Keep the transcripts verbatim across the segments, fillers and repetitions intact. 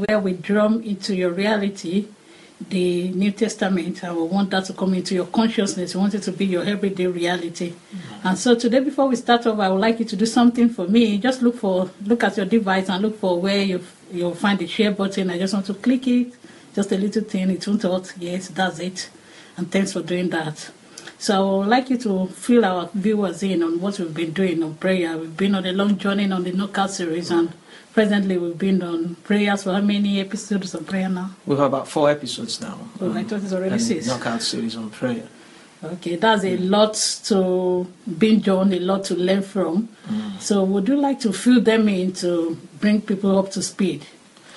where we drum into your reality the New Testament, and we want that to come into your consciousness. We want it to be your everyday reality. Mm-hmm. And so today, before we start off, I would like you to do something for me. Just look for, look at your device and look for where you you'll find the share button. I just want to click it, just a little thing. It won't hurt. Yes, that's it. And thanks for doing that. So I would like you to fill our viewers in on what we've been doing on prayer. We've been on a long journey on the Knockout series, and presently we've been on prayers for how many episodes of prayer now? We have about four episodes now. Oh, um, I thought it's already six. Knockout series on prayer. Okay, that's a lot to binge on, a lot to learn from. Mm. So would you like to fill them in to bring people up to speed?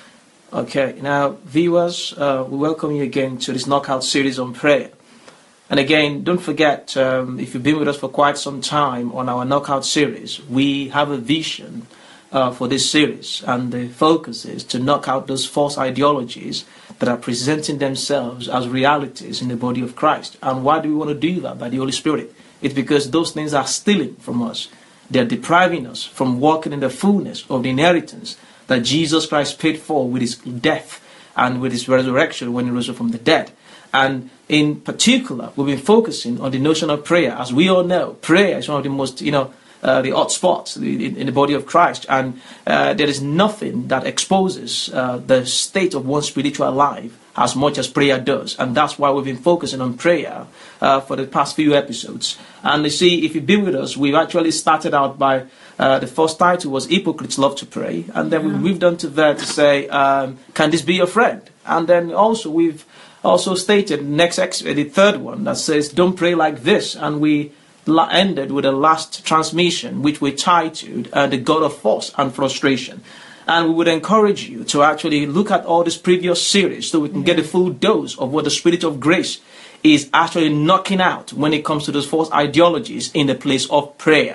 Okay, now viewers, uh, we welcome you again to this Knockout series on prayer. And again, don't forget, um, if you've been with us for quite some time on our Knockout series, we have a vision Uh, for this series, and the focus is to knock out those false ideologies that are presenting themselves as realities in the body of Christ. And why do we want to do that? By the Holy Spirit. It's because those things are stealing from us. They're depriving us from walking in the fullness of the inheritance that Jesus Christ paid for with his death and with his resurrection when he rose from the dead. And in particular, we've been focusing on the notion of prayer. As we all know, prayer is one of the most, you know, Uh, the hot spots in, in the body of Christ, and uh, there is nothing that exposes uh, the state of one's spiritual life as much as prayer does, and that's why we've been focusing on prayer uh, for the past few episodes. And you see, if you've been with us, we've actually started out by uh, the first title was "Hypocrites Love to Pray," and then we moved on to there to say, um, "Can this be your friend?" And then also we've also stated next ex- the third one that says, "Don't pray like this," and we ended with the last transmission, which we titled uh, "The God of Force and Frustration." And we would encourage you to actually look at all this previous series so we can get a full dose of what the Spirit of Grace is actually knocking out when it comes to those false ideologies in the place of prayer.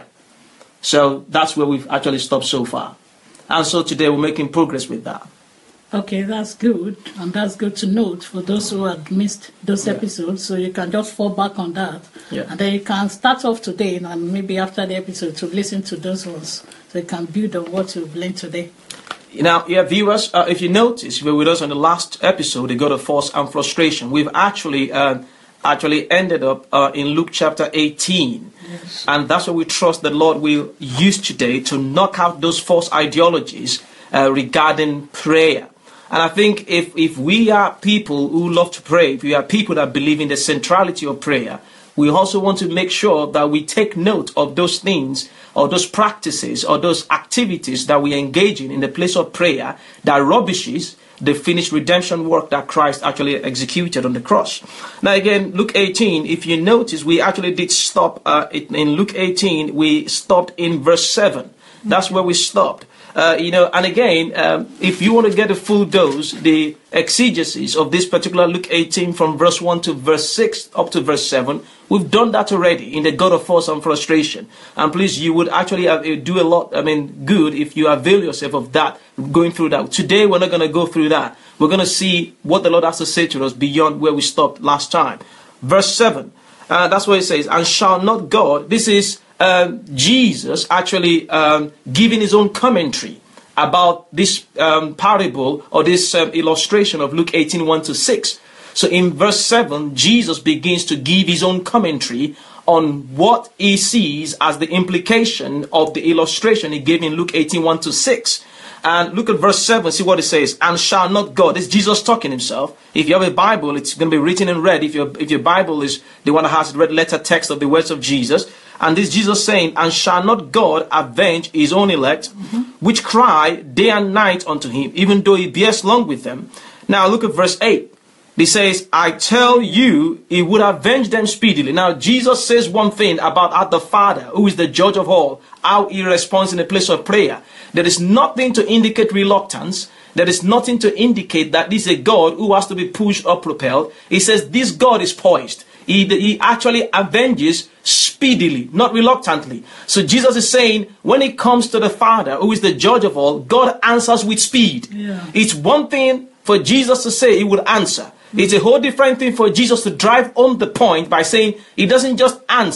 So that's where we've actually stopped so far. And so today we're making progress with that. Okay, that's good, and that's good to note for those who had missed those yeah. episodes, so you can just fall back on that, yeah. and then you can start off today, and maybe after the episode to listen to those ones, so you can build on what you've learned today. Now, yeah, viewers, uh, if you notice, we were with us on the last episode, the God of Force and Frustration. We've actually uh, actually ended up uh, in Luke chapter eighteen, yes. and that's what we trust the Lord will use today to knock out those false ideologies uh, regarding prayer. And I think if, if we are people who love to pray, if we are people that believe in the centrality of prayer, we also want to make sure that we take note of those things or those practices or those activities that we engage in in the place of prayer that rubbishes the finished redemption work that Christ actually executed on the cross. Now again, Luke eighteen, if you notice, we actually did stop uh, in Luke eighteen, we stopped in verse seven. That's where we stopped. Uh, you know, and again, um, if you want to get a full dose, the exegesis of this particular Luke eighteen from verse one to verse six up to verse seven, we've done that already in the God of Force and Frustration. And please, you would actually have, do a lot, I mean, good if you avail yourself of that, going through that. Today, we're not going to go through that. We're going to see what the Lord has to say to us beyond where we stopped last time. Verse seven, uh, that's what it says, "And shall not God," this is Um, Jesus actually um, giving his own commentary about this um, parable or this um, illustration of Luke eighteen, one to six. So in verse seven, Jesus begins to give his own commentary on what he sees as the implication of the illustration he gave in Luke eighteen, one to six. And look at verse seven, see what it says. "And shall not God," this is Jesus talking himself. If you have a Bible, it's going to be written in red. If your, if your Bible is the one that has the red letter text of the words of Jesus. And this Jesus saying, "And shall not God avenge his own elect, mm-hmm. which cry day and night unto him, even though he bears long with them?" Now look at verse eight. He says, "I tell you, he would avenge them speedily." Now Jesus says one thing about the Father, who is the judge of all, how he responds in the place of prayer. There is nothing to indicate reluctance. There is nothing to indicate that this is a God who has to be pushed or propelled. He says this God is poised. He, he actually avenges speedily, not reluctantly. So Jesus is saying, when it comes to the Father, who is the judge of all, God answers with speed. Yeah. It's one thing for Jesus to say he would answer. It's a whole different thing for Jesus to drive home the point by saying he doesn't just answer,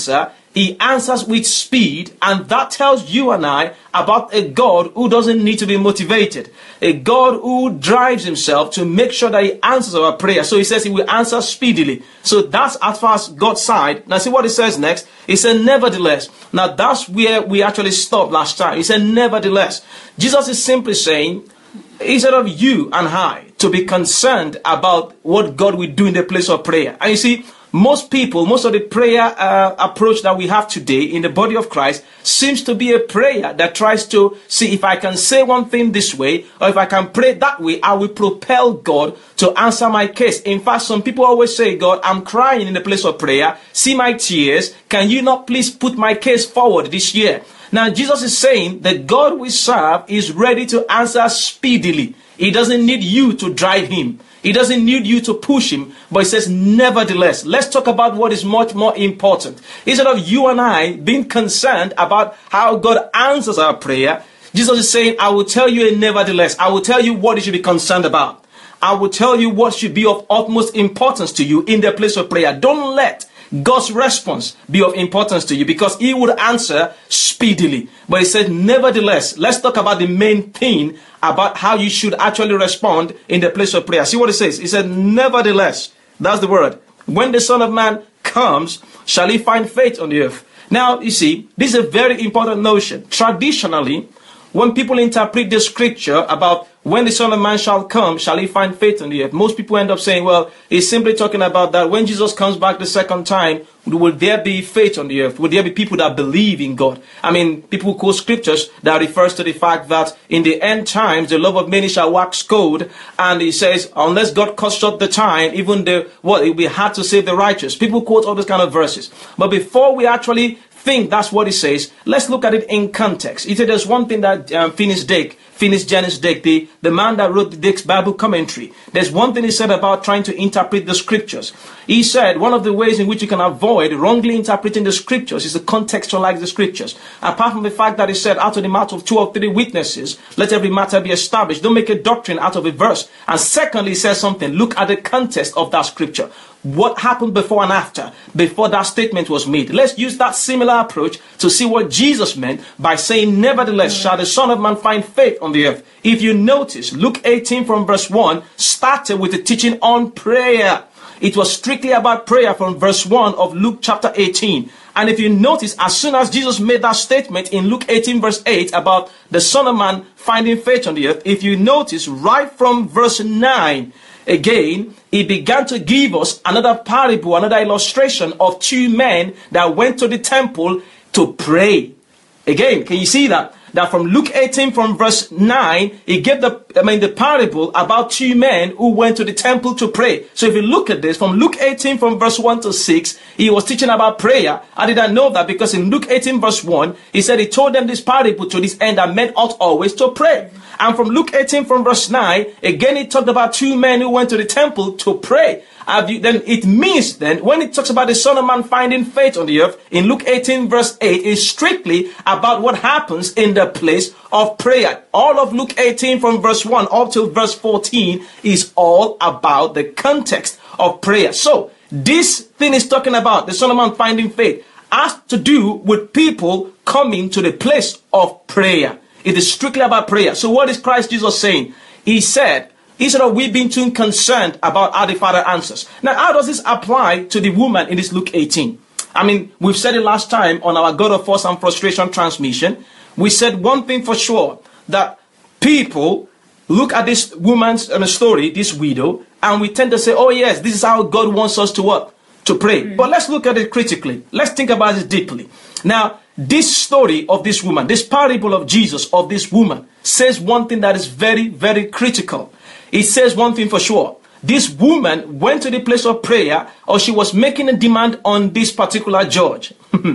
He answers with speed, and that tells you and I about a God who doesn't need to be motivated. A God who drives himself to make sure that he answers our prayer. So he says he will answer speedily. So that's as far as God's side. Now see what he says next. He said, nevertheless. Now that's where we actually stopped last time. He said, nevertheless. Jesus is simply saying, instead of you and I to be concerned about what God will do in the place of prayer. And you see, most people, most of the prayer uh, approach that we have today in the body of Christ seems to be a prayer that tries to see if I can say one thing this way, or if I can pray that way, I will propel God to answer my case. In fact, some people always say, God, I'm crying in the place of prayer. See my tears. Can you not please put my case forward this year? Now, Jesus is saying that God we serve is ready to answer speedily. He doesn't need you to drive him. He doesn't need you to push him, but he says, nevertheless. Let's talk about what is much more important. Instead of you and I being concerned about how God answers our prayer, Jesus is saying, I will tell you a nevertheless. I will tell you what you should be concerned about. I will tell you what should be of utmost importance to you in the place of prayer. Don't let God's response be of importance to you, because he would answer speedily. But he said, nevertheless, let's talk about the main thing about how you should actually respond in the place of prayer. See what it says. He said, nevertheless, that's the word. When the Son of Man comes, shall he find faith on the earth? Now, you see, this is a very important notion. Traditionally, when people interpret the scripture about when the Son of Man shall come, shall he find faith on the earth? Most people end up saying, well, he's simply talking about that when Jesus comes back the second time, will there be faith on the earth? Will there be people that believe in God? I mean, people quote scriptures that refers to the fact that in the end times, the love of many shall wax cold. And he says, unless God cuts short the time, even the, what, it will be hard to save the righteous. People quote all those kind of verses. But before we actually think that's what he says, let's look at it in context. He said there's one thing that um, Finis Dake, Finis Janice Dake, the, the man that wrote the Dake's Bible commentary, there's one thing he said about trying to interpret the scriptures. He said one of the ways in which you can avoid wrongly interpreting the scriptures is to contextualize the scriptures. Apart from the fact that he said, out of the mouth of two or three witnesses, let every matter be established. Don't make a doctrine out of a verse. And secondly, he says something. Look at the context of that scripture. What happened before and after, before that statement was made. Let's use that similar approach to see what Jesus meant by saying, nevertheless, shall the Son of Man find faith on the earth. If you notice, Luke eighteen from verse one started with the teaching on prayer. It was strictly about prayer from verse one of Luke chapter eighteen. And if you notice, as soon as Jesus made that statement in Luke eighteen verse eight about the Son of Man finding faith on the earth, if you notice right from verse nine, again, he began to give us another parable, another illustration of two men that went to the temple to pray. Again, can you see that? That from Luke eighteen from verse nine, he gave the, I mean, the parable about two men who went to the temple to pray. So if you look at this, from Luke eighteen from verse one to six, he was teaching about prayer. I didn't know that because in Luke eighteen verse one, he said he told them this parable to this end that men ought always to pray. And from Luke eighteen from verse nine, again he talked about two men who went to the temple to pray. You, then it means then when it talks about the Son of Man finding faith on the earth in Luke eighteen verse eight is strictly about what happens in the place of prayer. All of Luke eighteen from verse one up till verse fourteen is all about the context of prayer. So this thing is talking about the Son of Man finding faith has to do with people coming to the place of prayer. It is strictly about prayer. So what is Christ Jesus saying? He said, instead of we being too concerned about how the Father answers. Now, how does this apply to the woman in this Luke eighteen? I mean, we've said it last time on our God of Force and Frustration transmission. We said one thing for sure, that people look at this woman's uh, story, this widow, and we tend to say, oh yes, this is how God wants us to work, to pray. Mm-hmm. But let's look at it critically. Let's think about it deeply. Now, this story of this woman, this parable of Jesus of this woman, says one thing that is very, very critical. It says one thing for sure. This woman went to the place of prayer, or she was making a demand on this particular judge.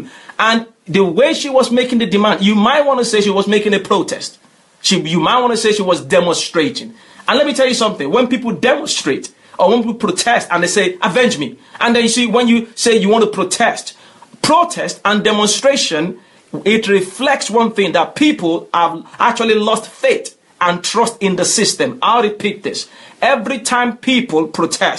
And the way she was making the demand, you might want to say she was making a protest. She, you might want to say she was demonstrating. And let me tell you something. When people demonstrate, or when people protest and they say, avenge me. And then you see, when you say you want to protest, protest and demonstration, it reflects one thing, that people have actually lost faith and trust in the system. I'll repeat this. Every time people protest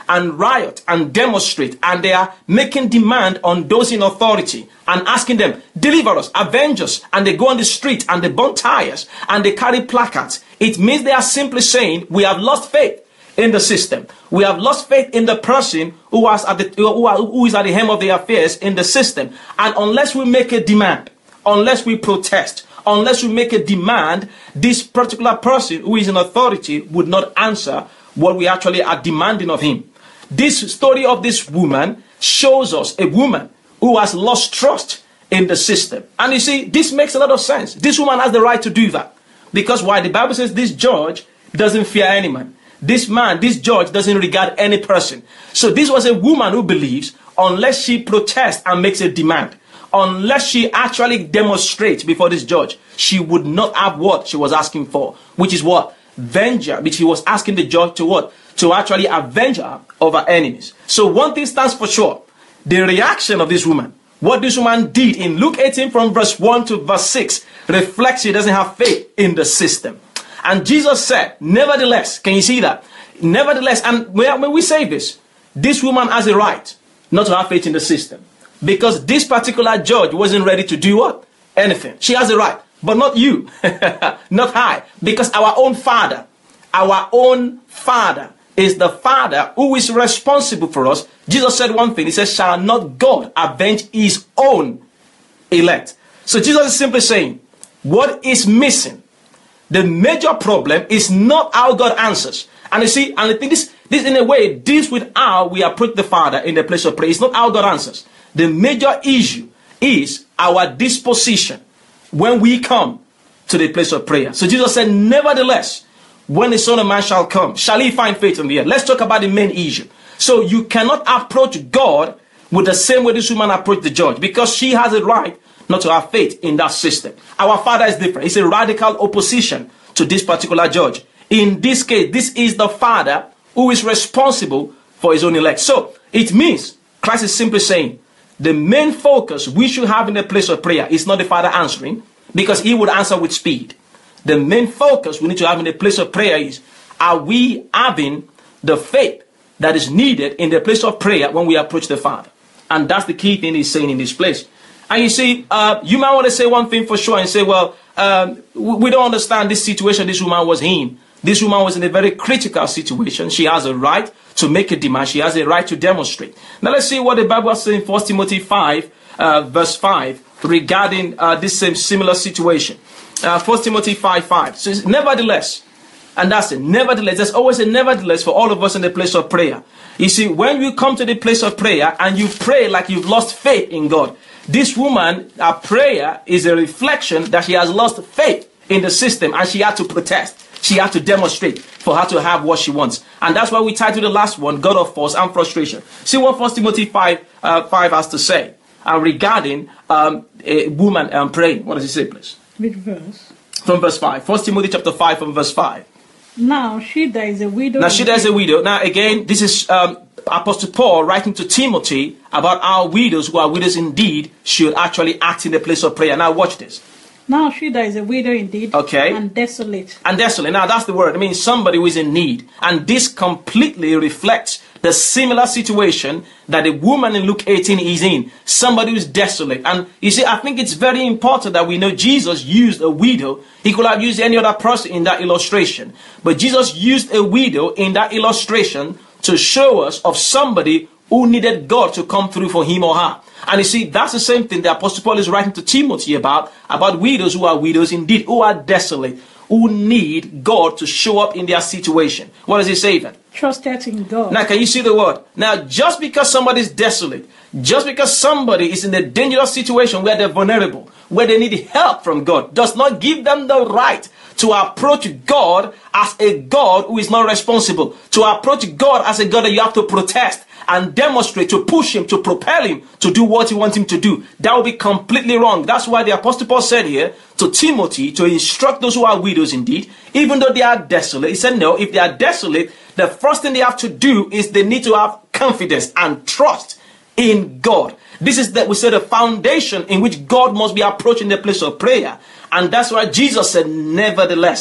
and riot and demonstrate, and they are making demand on those in authority and asking them, deliver us, avenge us, and they go on the street and they burn tires and they carry placards, it means they are simply saying, we have lost faith in the system. We have lost faith in the person who, has at the, who, are, who is at the helm of the affairs in the system. And unless we make a demand, unless we protest, unless we make a demand, this particular person who is in authority would not answer what we actually are demanding of him. This story of this woman shows us a woman who has lost trust in the system. And you see, this makes a lot of sense. This woman has the right to do that. Because why? The Bible says this judge doesn't fear any man. This man, this judge doesn't regard any person. So this was a woman who believes unless she protests and makes a demand, unless she actually demonstrates before this judge, she would not have what she was asking for, which is what? Vengeance, which he was asking the judge to what? To actually avenge her of her enemies. So one thing stands for sure. The reaction of this woman, what this woman did in Luke eighteen from verse one to verse six, reflects she doesn't have faith in the system. And Jesus said, nevertheless, can you see that? Nevertheless, and when we say this, this woman has a right not to have faith in the system. Because this particular judge wasn't ready to do what? Anything. She has a right, but not you, not I. Because our own Father, our own Father is the Father who is responsible for us. Jesus said one thing, he says, shall not God avenge his own elect? So Jesus is simply saying, what is missing? The major problem is not how God answers. And you see, and I think this, this in a way deals with how we approach the Father in the place of prayer. It's not how God answers. The major issue is our disposition when we come to the place of prayer. So Jesus said, nevertheless, when the Son of Man shall come, shall he find faith on the earth? Let's talk about the main issue. So you cannot approach God with the same way this woman approached the judge, because she has a right not to have faith in that system. Our Father is different. It's a radical opposition to this particular judge. In this case, this is the Father who is responsible for his own elect. So it means Christ is simply saying the main focus we should have in the place of prayer is not the Father answering, because he would answer with speed. The main focus we need to have in the place of prayer is, are we having the faith that is needed in the place of prayer when we approach the Father? And that's the key thing he's saying in this place. And you see, uh, you might want to say one thing for sure and say, well, um, we don't understand this situation this woman was in. This woman was in a very critical situation. She has a right to make a demand. She has a right to demonstrate. Now let's see what the Bible says in First Timothy five, uh, verse five, regarding uh, this same similar situation. Uh, First Timothy five, five. So it's, nevertheless, and that's it, nevertheless, there's always a nevertheless for all of us in the place of prayer. You see, when you come to the place of prayer and you pray like you've lost faith in God, this woman, her prayer is a reflection that she has lost faith in the system, and she had to protest. She had to demonstrate for her to have what she wants. And that's why we titled the last one, God of Force and Frustration. See what First Timothy five, uh, five has to say uh, regarding um, a woman um, praying. What does it say, please? Which verse? From verse five. First Timothy chapter five from verse five. Now she that is a widow. Now she that is a widow. Now again, this is um, Apostle Paul writing to Timothy about how widows who are widows indeed should actually act in the place of prayer. Now watch this. Now she that is a widow indeed, okay, and desolate. And desolate. Now that's the word. It means somebody who is in need. And this completely reflects the similar situation that the woman in Luke eighteen is in. Somebody who is desolate. And you see, I think it's very important that we know Jesus used a widow. He could have used any other person in that illustration. But Jesus used a widow in that illustration to show us of somebody who needed God to come through for him or her. And you see, that's the same thing the Apostle Paul is writing to Timothy about, about widows who are widows indeed, who are desolate, who need God to show up in their situation. What does he say then? Trusted in God. Now, can you see the word? Now, just because somebody is desolate, just because somebody is in a dangerous situation where they're vulnerable, where they need help from God, does not give them the right to approach God as a God who is not responsible, to approach God as a God that you have to protest and demonstrate, to push him, to propel him to do what you want him to do. That would be completely wrong. That's why the Apostle Paul said here to Timothy to instruct those who are widows indeed, even though they are desolate. He said, no, if they are desolate, the first thing they have to do is they need to have confidence and trust in God. This is that we say the foundation in which God must be approaching the place of prayer. And that's why Jesus said, nevertheless.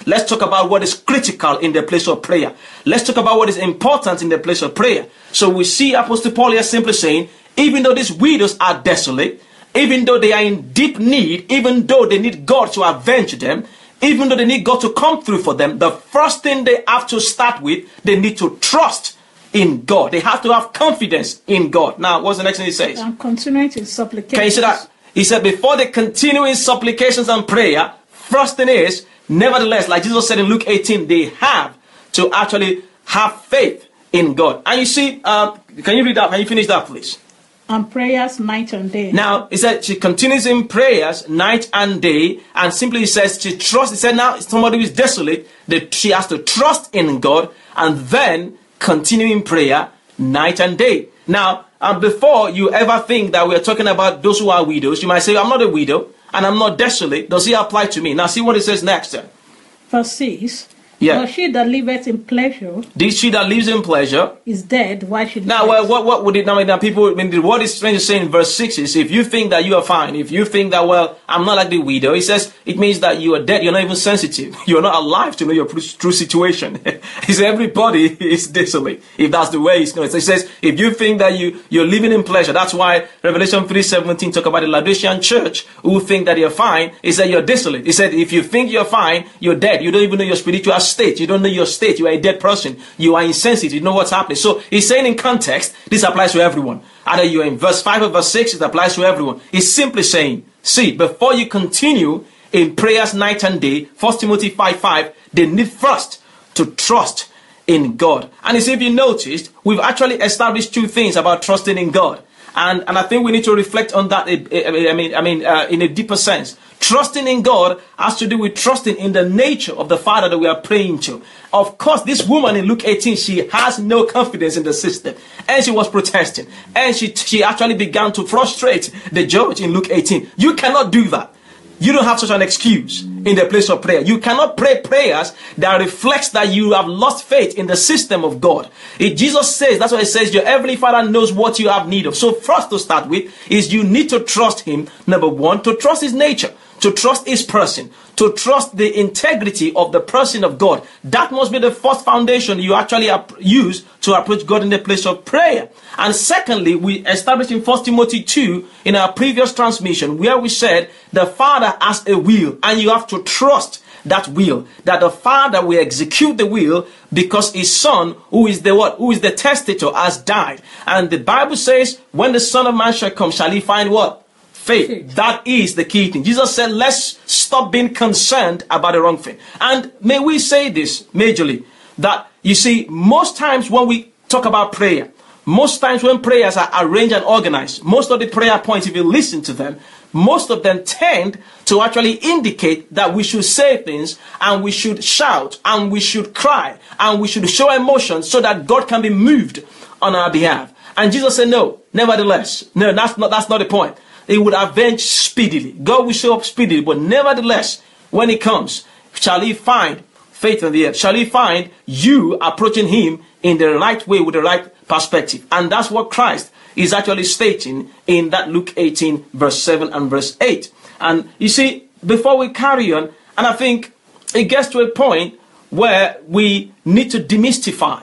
let's talk about what is critical in the place of prayer. Let's talk about what is important in the place of prayer. So we see Apostle Paul here simply saying, even though these widows are desolate, even though they are in deep need, even though they need God to avenge them, even though they need God to come through for them, the first thing they have to start with, they need to trust in God. They have to have confidence in God. Now, what's the next thing he says? And continuing in supplications. Can you see that? He said, before they continue in supplications and prayer, first thing is, nevertheless, like Jesus said in Luke eighteen, they have to actually have faith in God. And you see, uh, can you read that? Can you finish that, please? And prayers night and day. Now, he said she continues in prayers night and day, and simply he says she trusts. He said now somebody who is desolate, that she has to trust in God and then continue in prayer night and day. Now, and before you ever think that we're talking about those who are widows, you might say, I'm not a widow and I'm not desolate. Does it apply to me? Now, see what it says next. Then. Verse six. Yeah. But she that liveth in pleasure, this she that lives in pleasure, is dead. Why should now? Well, what what would it now? Now, people. I mean, what is strange to say in verse six is, if you think that you are fine, if you think that, well, I'm not like the widow, he says it means that you are dead. You're not even sensitive. You're not alive to know your true situation. He says everybody is desolate. If that's the way he's going, so he says if you think that you you're living in pleasure, that's why Revelation three seventeen talk about the Laodicean church who think that you're fine. He said you're desolate. He said if you think you're fine, you're dead. You don't even know your spiritual state. You don't know your state. You are a dead person. You are insensitive. You know what's happening. So he's saying in context, this applies to everyone. Either you're in verse five or verse six, it applies to everyone. He's simply saying, see, before you continue in prayers night and day, First Timothy five five, they need first to trust in God. And as if you noticed, we've actually established two things about trusting in God. And, and I think we need to reflect on that, I mean, I mean, uh, in a deeper sense. Trusting in God has to do with trusting in the nature of the Father that we are praying to. Of course, this woman in Luke eighteen, she has no confidence in the system. And she was protesting. And she, she actually began to frustrate the judge in Luke eighteen. You cannot do that. You don't have such an excuse in the place of prayer. You cannot pray prayers that reflects that you have lost faith in the system of God. If Jesus says, that's why it says, your heavenly Father knows what you have need of. So first to start with is you need to trust him. Number one, to trust his nature, to trust his person, to trust the integrity of the person of God. That must be the first foundation you actually use to approach God in the place of prayer. And secondly, we established in First Timothy two in our previous transmission where we said the Father has a will and you have to trust that will, that the Father will execute the will because his Son, who is the what, who is the testator, has died. And the Bible says, when the Son of Man shall come, shall he find what? Faith. That is the key thing. Jesus said, let's stop being concerned about the wrong thing. And may we say this majorly, that you see, most times when we talk about prayer, most times when prayers are arranged and organized, most of the prayer points, if you listen to them, most of them tend to actually indicate that we should say things and we should shout and we should cry and we should show emotion so that God can be moved on our behalf. And Jesus said, no, nevertheless, no, that's not, that's not the point. He would avenge speedily. God will show up speedily, but nevertheless, when he comes, shall he find faith on the earth? Shall he find you approaching him in the right way with the right perspective? And that's what Christ is actually stating in that Luke eighteen, verse seven and verse eight. And you see, before we carry on, and I think it gets to a point where we need to demystify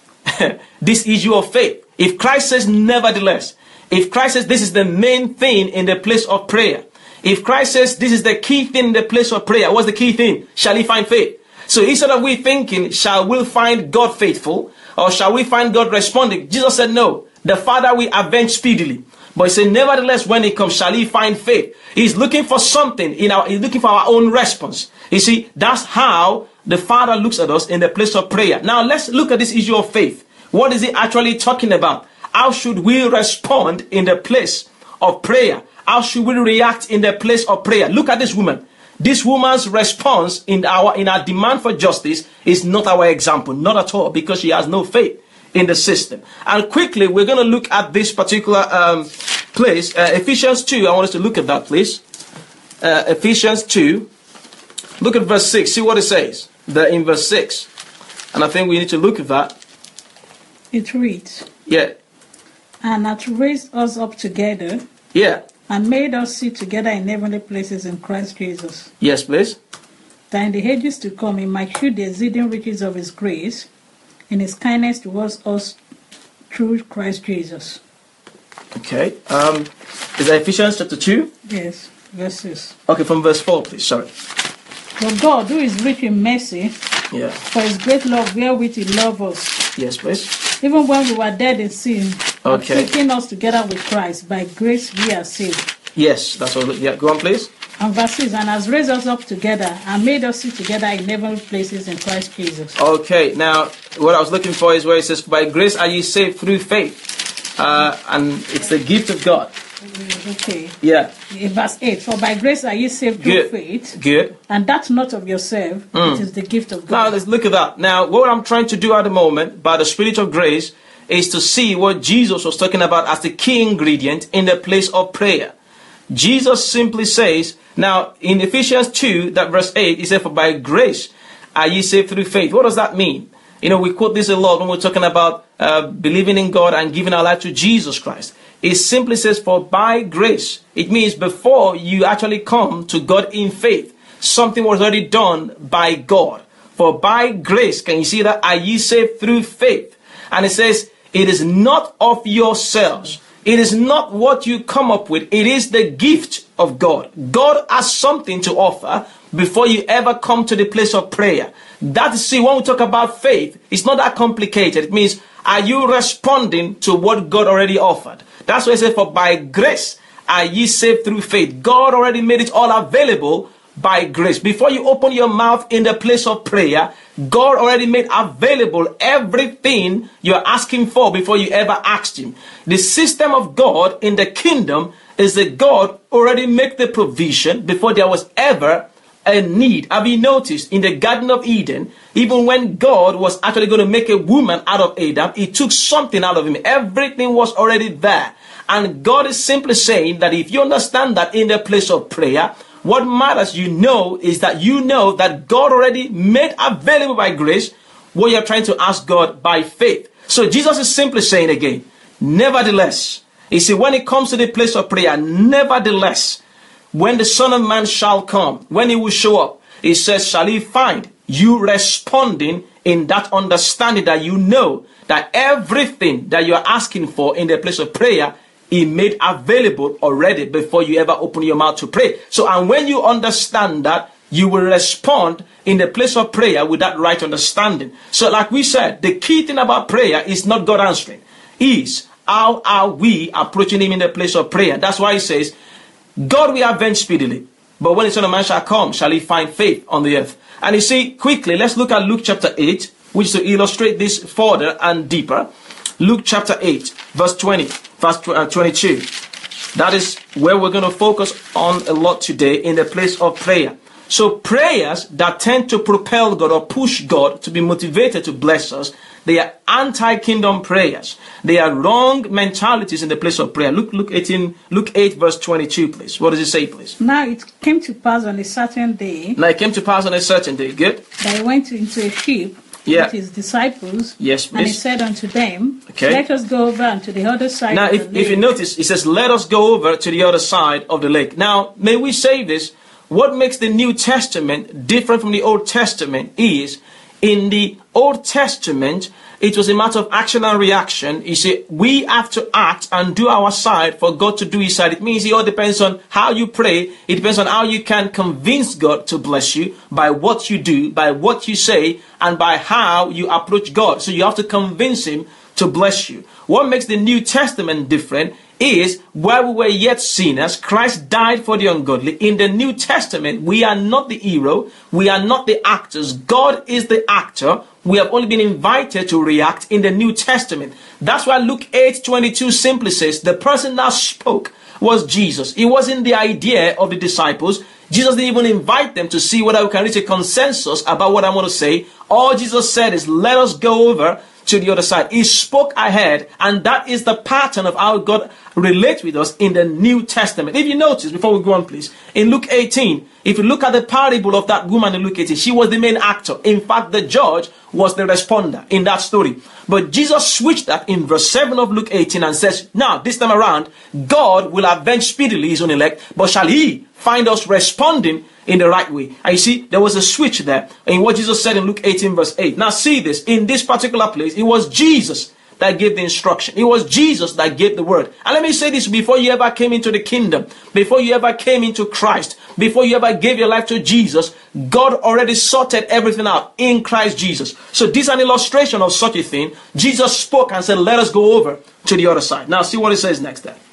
this issue of faith. If Christ says nevertheless, if Christ says this is the main thing in the place of prayer, if Christ says this is the key thing in the place of prayer, what's the key thing? Shall he find faith? So instead of we thinking, shall we find God faithful or shall we find God responding? Jesus said no. The Father will avenge speedily. But he said, nevertheless, when he comes, shall he find faith? He's looking for something in our, he's looking for our own response. You see, that's how the Father looks at us in the place of prayer. Now let's look at this issue of faith. What is he actually talking about? How should we respond in the place of prayer? How should we react in the place of prayer? Look at this woman. This woman's response in our in our demand for justice is not our example, not at all, because she has no faith in the system. And quickly, we're going to look at this particular um, place, uh, Ephesians two. I want us to look at that, please. Uh, Ephesians two. Look at verse six. See what it says there in verse six. And I think we need to look at that. It reads, yeah. And hath raised us up together. Yeah. And made us sit together in heavenly places in Christ Jesus. Yes, please. that in the ages to come he might shew the exceeding riches of his grace and his kindness towards us through Christ Jesus. Okay. Um, is that Ephesians chapter two? Yes, verses. Okay, from verse four, please. Sorry. For God, who is rich in mercy, Yeah. for his great love wherewith he loved us, Yes, please. even when we were dead in sin, Okay. and taking us together with Christ, by grace we are saved. Yes, that's all. Yeah, go on, please. And verses, and has raised us up together and made us sit together in heavenly places in Christ Jesus. Okay, now what I was looking for is where it says, "By grace are ye saved through faith," uh, and it's the gift of God. Okay. Yeah. In verse eight, for by grace are ye saved through Good. faith, Good. and that not of yourself, it is the gift of Now God. let's look at that. Now, what I'm trying to do at the moment, by the Spirit of grace, is to see what Jesus was talking about as the key ingredient in the place of prayer. Jesus simply says, now in Ephesians two, that verse eight, he said, "For by grace are ye saved through faith." What does that mean? You know, we quote this a lot when we're talking about uh, believing in God and giving our life to Jesus Christ. It simply says, "For by grace." It means before you actually come to God in faith, something was already done by God. For by grace, can you see that? Are ye saved through faith? And it says, it is not of yourselves. It is not what you come up with. It is the gift of God. God has something to offer before you ever come to the place of prayer. That is, see, when we talk about faith, it's not that complicated. It means, are you responding to what God already offered? That's why it says, "For by grace are ye saved through faith." God already made it all available by grace. Before you open your mouth in the place of prayer, God already made available everything you're asking for before you ever asked him. The system of God in the kingdom is that God already made the provision before there was ever a need. Have you noticed in the Garden of Eden, even when God was actually going to make a woman out of Adam, he took something out of him. Everything was already there. And God is simply saying that if you understand that in the place of prayer, what matters, you know, is that you know that God already made available by grace what you're trying to ask God by faith. So Jesus is simply saying again, nevertheless, you see, when it comes to the place of prayer, nevertheless, when the Son of Man shall come, when he will show up, he says, shall he find you responding in that understanding that you know that everything that you're asking for in the place of prayer, he made available already before you ever open your mouth to pray. So, and when you understand that, you will respond in the place of prayer with that right understanding. So like we said, the key thing about prayer is not God answering. Is how are we approaching him in the place of prayer? That's why he says, God will avenge speedily, but when the Son of Man shall come, shall he find faith on the earth? And you see, quickly, let's look at Luke chapter eight, which is to illustrate this further and deeper. Luke chapter eight, verse twenty, verse twenty-two. That is where we're going to focus on a lot today in the place of prayer. So prayers that tend to propel God or push God to be motivated to bless us, they are anti-kingdom prayers. They are wrong mentalities in the place of prayer. Luke, Luke eighteen, Luke eight, verse twenty-two, please. What does it say, please? Now it came to pass on a certain day. Now it came to pass on a certain day. Good. That he went into a ship Yeah. with his disciples. Yes, please. And he said unto them, Okay. let us go over unto the other side Now, of if, the if you lake. notice, it says, let us go over to the other side of the lake. Now, may we say this? What makes the New Testament different from the Old Testament is, in the Old Testament, it was a matter of action and reaction. You see, we have to act and do our side for God to do his side. It means it all depends on how you pray. It depends on how you can convince God to bless you by what you do, by what you say, and by how you approach God. So you have to convince him to bless you. What makes the New Testament different is, while we were yet sinners, Christ died for the ungodly. In the New Testament, we are not the hero. We are not the actors. God is the actor. We have only been invited to react in the New Testament. That's why Luke eight twenty-two simply says, the person that spoke was Jesus. It wasn't the idea of the disciples. Jesus didn't even invite them to see whether we can reach a consensus about what I'm going to say. All Jesus said is, let us go over to the other side. He spoke ahead, and that is the pattern of how God relates with us in the New Testament. If you notice, before we go on, please, in Luke eighteen, if you look at the parable of that woman in Luke eighteen, she was the main actor. In fact, the judge was the responder in that story. But Jesus switched that in verse seven of Luke eighteen and says, now, this time around, God will avenge speedily his own elect, but shall he find us responding in the right way? And you see, there was a switch there in what Jesus said in Luke eighteen verse eight. Now see this, in this particular place, it was Jesus that gave the instruction. It was Jesus that gave the word. And let me say this, before you ever came into the kingdom, before you ever came into Christ, before you ever gave your life to Jesus, God already sorted everything out in Christ Jesus. So this is an illustration of such a thing. Jesus spoke and said, let us go over to the other side. Now see what it says next there.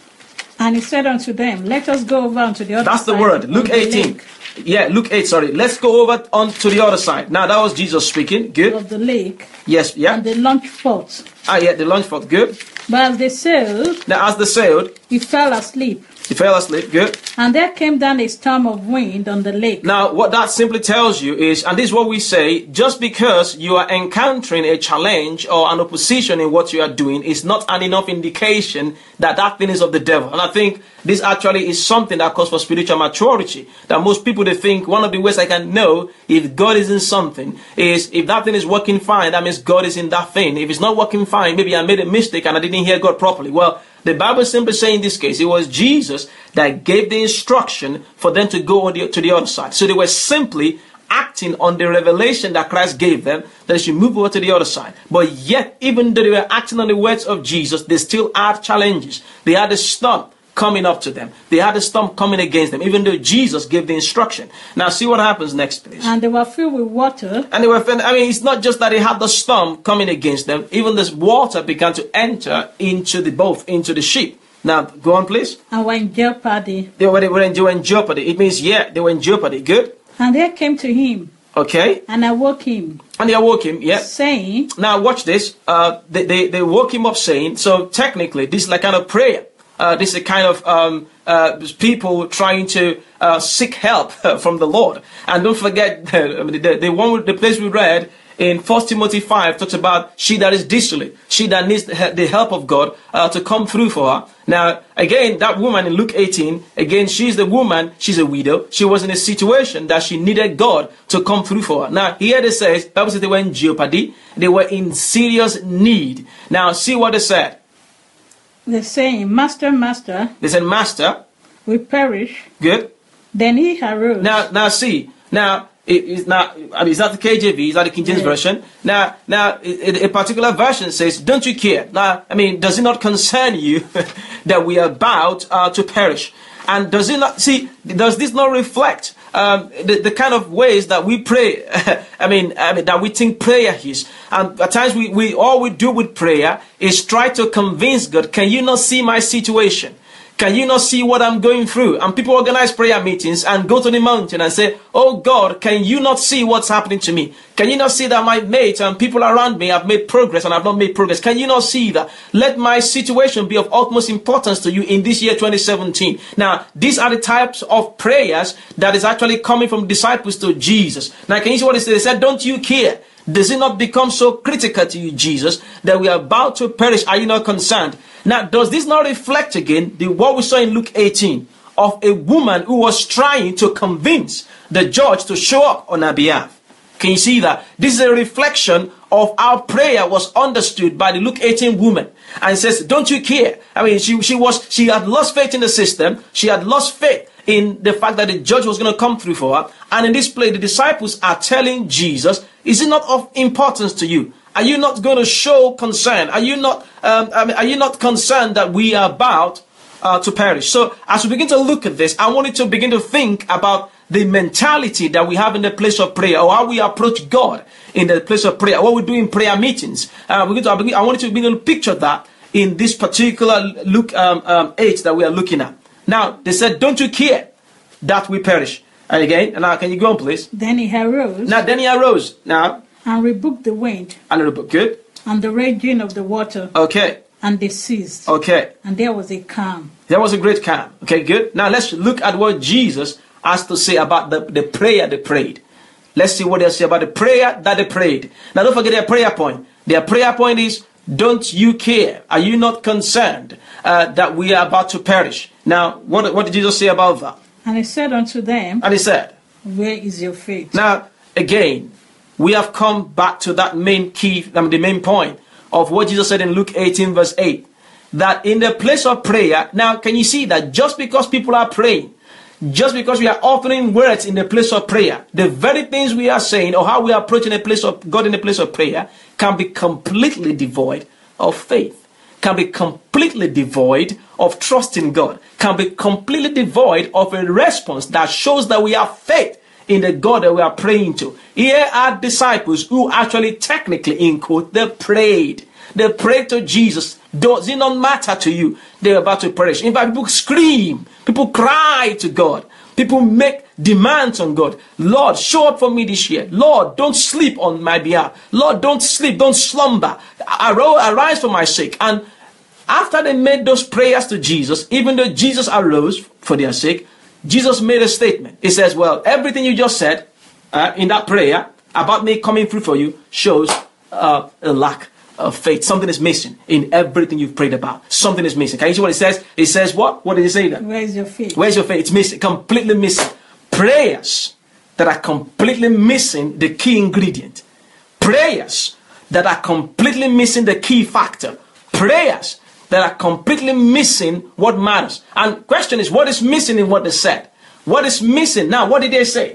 And he said unto them, let us go over unto the other That's side. the word. Luke eighteen. Lake. Yeah, Luke eight, sorry. Let's go over on to the other side. Now that was Jesus speaking. Good. Of the lake. Yes, yeah. And they launched forth. Ah, yeah, the launch forth. Good. But as they sailed, Now as they sailed, he fell asleep. he fell asleep. Good. And there came down a storm of wind on the lake. Now, what that simply tells you is, and this is what we say, just because you are encountering a challenge or an opposition in what you are doing is not an enough indication that that thing is of the devil. And I think this actually is something that calls for spiritual maturity. That most people, they think one of the ways I can know if God is in something is if that thing is working fine, that means God is in that thing. If it's not working fine, maybe I made a mistake and I didn't hear God properly. Well, the Bible simply says in this case, it was Jesus that gave the instruction for them to go on the, to the other side. So they were simply acting on the revelation that Christ gave them, that they should move over to the other side. But yet, even though they were acting on the words of Jesus, they still had challenges. They had a storm coming up to them. They had a storm coming against them, even though Jesus gave the instruction. Now see what happens next, please. And they were filled with water. And they were, I mean, it's not just that they had the storm coming against them. Even this water began to enter into the boat, into the ship. Now, go on, please. And were in jeopardy. They were, they were in, they were in jeopardy. It means, yeah, they were in jeopardy. Good. And there came to him. Okay. And awoke him. And they awoke him, yeah. Saying. Now, watch this. Uh, they, they, they woke him up saying, so technically, this is like kind of prayer. Uh, this is a kind of um, uh, people trying to uh, seek help from the Lord. And don't forget, the, the, the one, the place we read in First Timothy five talks about she that is desolate, she that needs the help of God uh, to come through for her. Now, again, that woman in Luke eighteen, again, she's the woman, she's a widow. She was in a situation that she needed God to come through for her. Now, here it says, Bible says they were in jeopardy. They were in serious need. Now, see what they said. They're saying, Master, Master. They said, Master. We perish. Good. Then he arose. Now, now see. Now, it is not. I mean, it's not the K J V. It's not the King James yeah. version. Now, now, a, a particular version says, "Don't you care?" Now, I mean, does it not concern you that we are about uh, to perish? And does it not see? Does this not reflect um, the, the kind of ways that we pray? I mean, I mean that we think prayer is. And at times, we, we all we do with prayer is try to convince God. Can you not see my situation? Can you not see what I'm going through? And people organize prayer meetings and go to the mountain and say, oh God, can you not see what's happening to me? Can you not see that my mates and people around me have made progress and I've not made progress? Can you not see that? Let my situation be of utmost importance to you in this year twenty seventeen. Now, these are the types of prayers that is actually coming from disciples to Jesus. Now, can you see what they said? They said, don't you care? Does it not become so critical to you, Jesus, that we are about to perish? Are you not concerned? Now, does this not reflect again the what we saw in Luke eighteen of a woman who was trying to convince the judge to show up on her behalf? Can you see that? This is a reflection of how prayer was understood by the Luke eighteen woman. And it says, don't you care? I mean, she, she was, she had lost faith in the system. She had lost faith in the fact that the judge was going to come through for her. And in this place, the disciples are telling Jesus, is it not of importance to you? Are you not going to show concern? Are you not, um, I mean, are you not concerned that we are about uh, to perish? So as we begin to look at this, I want you to begin to think about the mentality that we have in the place of prayer, or how we approach God in the place of prayer, what we do in prayer meetings. Uh, we're going to, I want you to begin to picture that in this particular Luke um, um, eight that we are looking at. Now, they said, don't you care that we perish? And again, now can you go on, please? Then he arose. Now, then he arose. Now. And rebuked the wind. And rebuked, good. And the raging of the water. Okay. And they ceased. Okay. And there was a calm. There was a great calm. Okay, good. Now, let's look at what Jesus has to say about the, the prayer they prayed. Let's see what they say about the prayer that they prayed. Now, don't forget their prayer point. Their prayer point is, don't you care? Are you not concerned uh, that we are about to perish? Now, what, what did Jesus say about that? And he said unto them, And he said, where is your faith? Now, again, we have come back to that main key, I mean, the main point of what Jesus said in Luke eighteen verse eight. That in the place of prayer, now can you see that just because people are praying, just because we are offering words in the place of prayer, the very things we are saying or how we are approaching the place of God in the place of prayer can be completely devoid of faith, can be completely devoid of trust in God, can be completely devoid of a response that shows that we have faith in the God that we are praying to. Here are disciples who actually technically, in quote, they prayed. They prayed to Jesus. Does it not matter to you? They're about to perish. In fact, people scream. People cry to God. People make demands on God. Lord, show up for me this year. Lord, don't sleep on my behalf. Lord, don't sleep. Don't slumber. Arise for my sake. And after they made those prayers to Jesus, even though Jesus arose for their sake, Jesus made a statement. He says, well, everything you just said uh, in that prayer about me coming through for you shows uh, a lack of faith. Something is missing in everything you've prayed about. Something is missing. Can you see what it says? It says what? What did it say then? Where's your faith? Where's your faith? It's missing. Completely missing. Prayers that are completely missing the key ingredient. Prayers that are completely missing the key factor. Prayers that are completely missing what matters. And question is, what is missing in what they said? What is missing? Now, what did they say?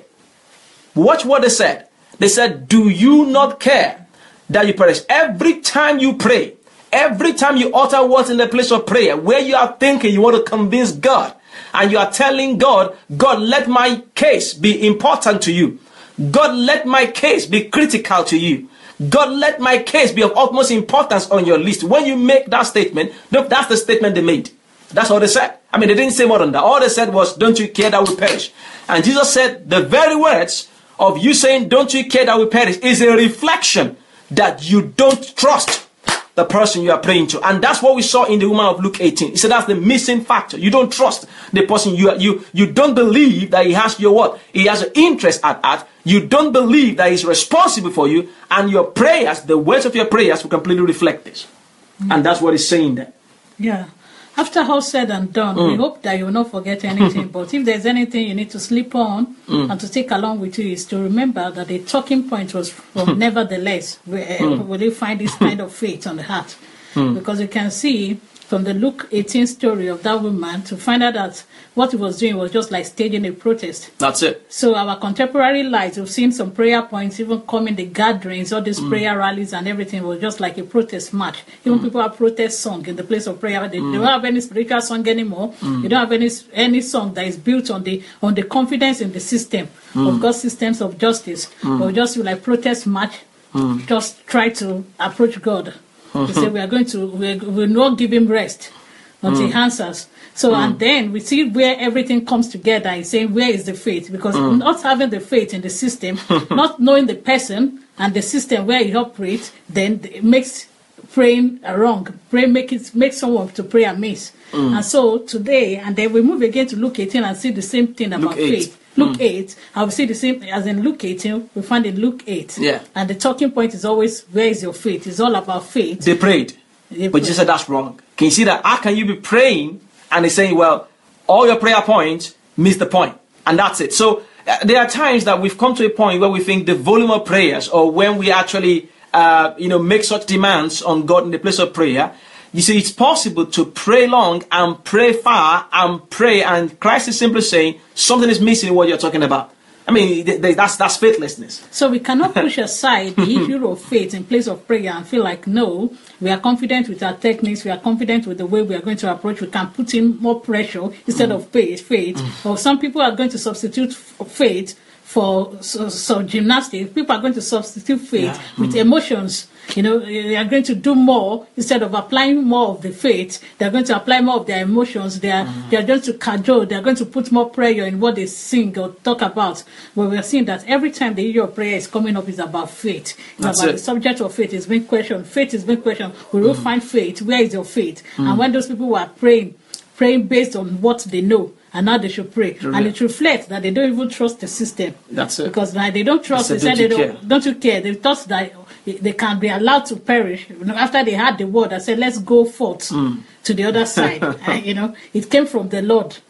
Watch what they said. They said, do you not care that you perish? Every time you pray, every time you utter words in the place of prayer, where you are thinking you want to convince God, and you are telling God, God, let my case be important to you. God, let my case be critical to you. God, let my case be of utmost importance on your list. When you make that statement, look, that's the statement they made. That's all they said. I mean, they didn't say more than that. All they said was, don't you care that we perish? And Jesus said, the very words of you saying, don't you care that we perish, is a reflection that you don't trust the person you are praying to. And that's what we saw in the woman of Luke eighteen. He said that's the missing factor. You don't trust the person. You you you don't believe that he has your what? He has an interest at heart. You don't believe that he's responsible for you. And your prayers, the words of your prayers will completely reflect this. Mm. And that's what he's saying there. Yeah. After all said and done, mm. we hope that you will not forget anything. But if there's anything you need to sleep on mm. and to take along with you, is to remember that the talking point was from nevertheless, where mm. will you find this kind of faith on the heart? Mm. Because you can see from the Luke eighteen story of that woman to find out that what he was doing was just like staging a protest. That's it. So our contemporary lives, we've seen some prayer points even come in the gatherings, all these mm. prayer rallies and everything was just like a protest march. Even mm. people have protest song in the place of prayer. They, mm. they don't have any spiritual song anymore. Mm. They don't have any any song that is built on the on the confidence in the system mm. of God's systems of justice. Mm. Or just like protest march, mm. just try to approach God. We say we are going to, we will not give him rest until mm. he answers. So, mm. and then we see where everything comes together and saying, where is the faith? Because mm. not having the faith in the system, not knowing the person and the system where he operates, then it makes praying wrong. Pray make it make someone to pray amiss. Mm. And so today, and then we move again to Luke eighteen and see the same thing about faith. Luke mm. eight, I will see the same as in Luke eighteen, we find in Luke eight. Yeah. And the talking point is always, where is your faith? It's all about faith. They prayed. They but Jesus said that's wrong. Can you see that? How can you be praying and they're saying, well, all your prayer points miss the point. And that's it. So uh, there are times that we've come to a point where we think the volume of prayers, or when we actually, uh, you know, make such demands on God in the place of prayer, you see, it's possible to pray long and pray far and pray, and Christ is simply saying something is missing in what you're talking about. I mean, th- th- that's that's faithlessness. So we cannot push aside the issue of faith in place of prayer and feel like, no, we are confident with our techniques, we are confident with the way we are going to approach, we can put in more pressure instead mm. of faith. faith. Mm. Or some people are going to substitute f- faith for so, so gymnastics. People are going to substitute faith yeah. with mm. emotions. You know, they are going to do more instead of applying more of the faith. They are going to apply more of their emotions. They are mm. they are going to cajole. They are going to put more prayer in what they sing or talk about. But we are seeing that every time the issue of prayer is coming up, is about faith. It's That's about it. The subject of faith is being questioned. Faith is being questioned. We will mm. find faith. Where is your faith? Mm. And when those people were praying, praying based on what they know, and now they should pray. True. And it reflects that they don't even trust the system. That's it. Because now they don't trust. They said they don't. Don't you care? They thought that they can be allowed to perish. You know, after they had the word, I said, let's go forth mm. to the other side. And, you know, it came from the Lord.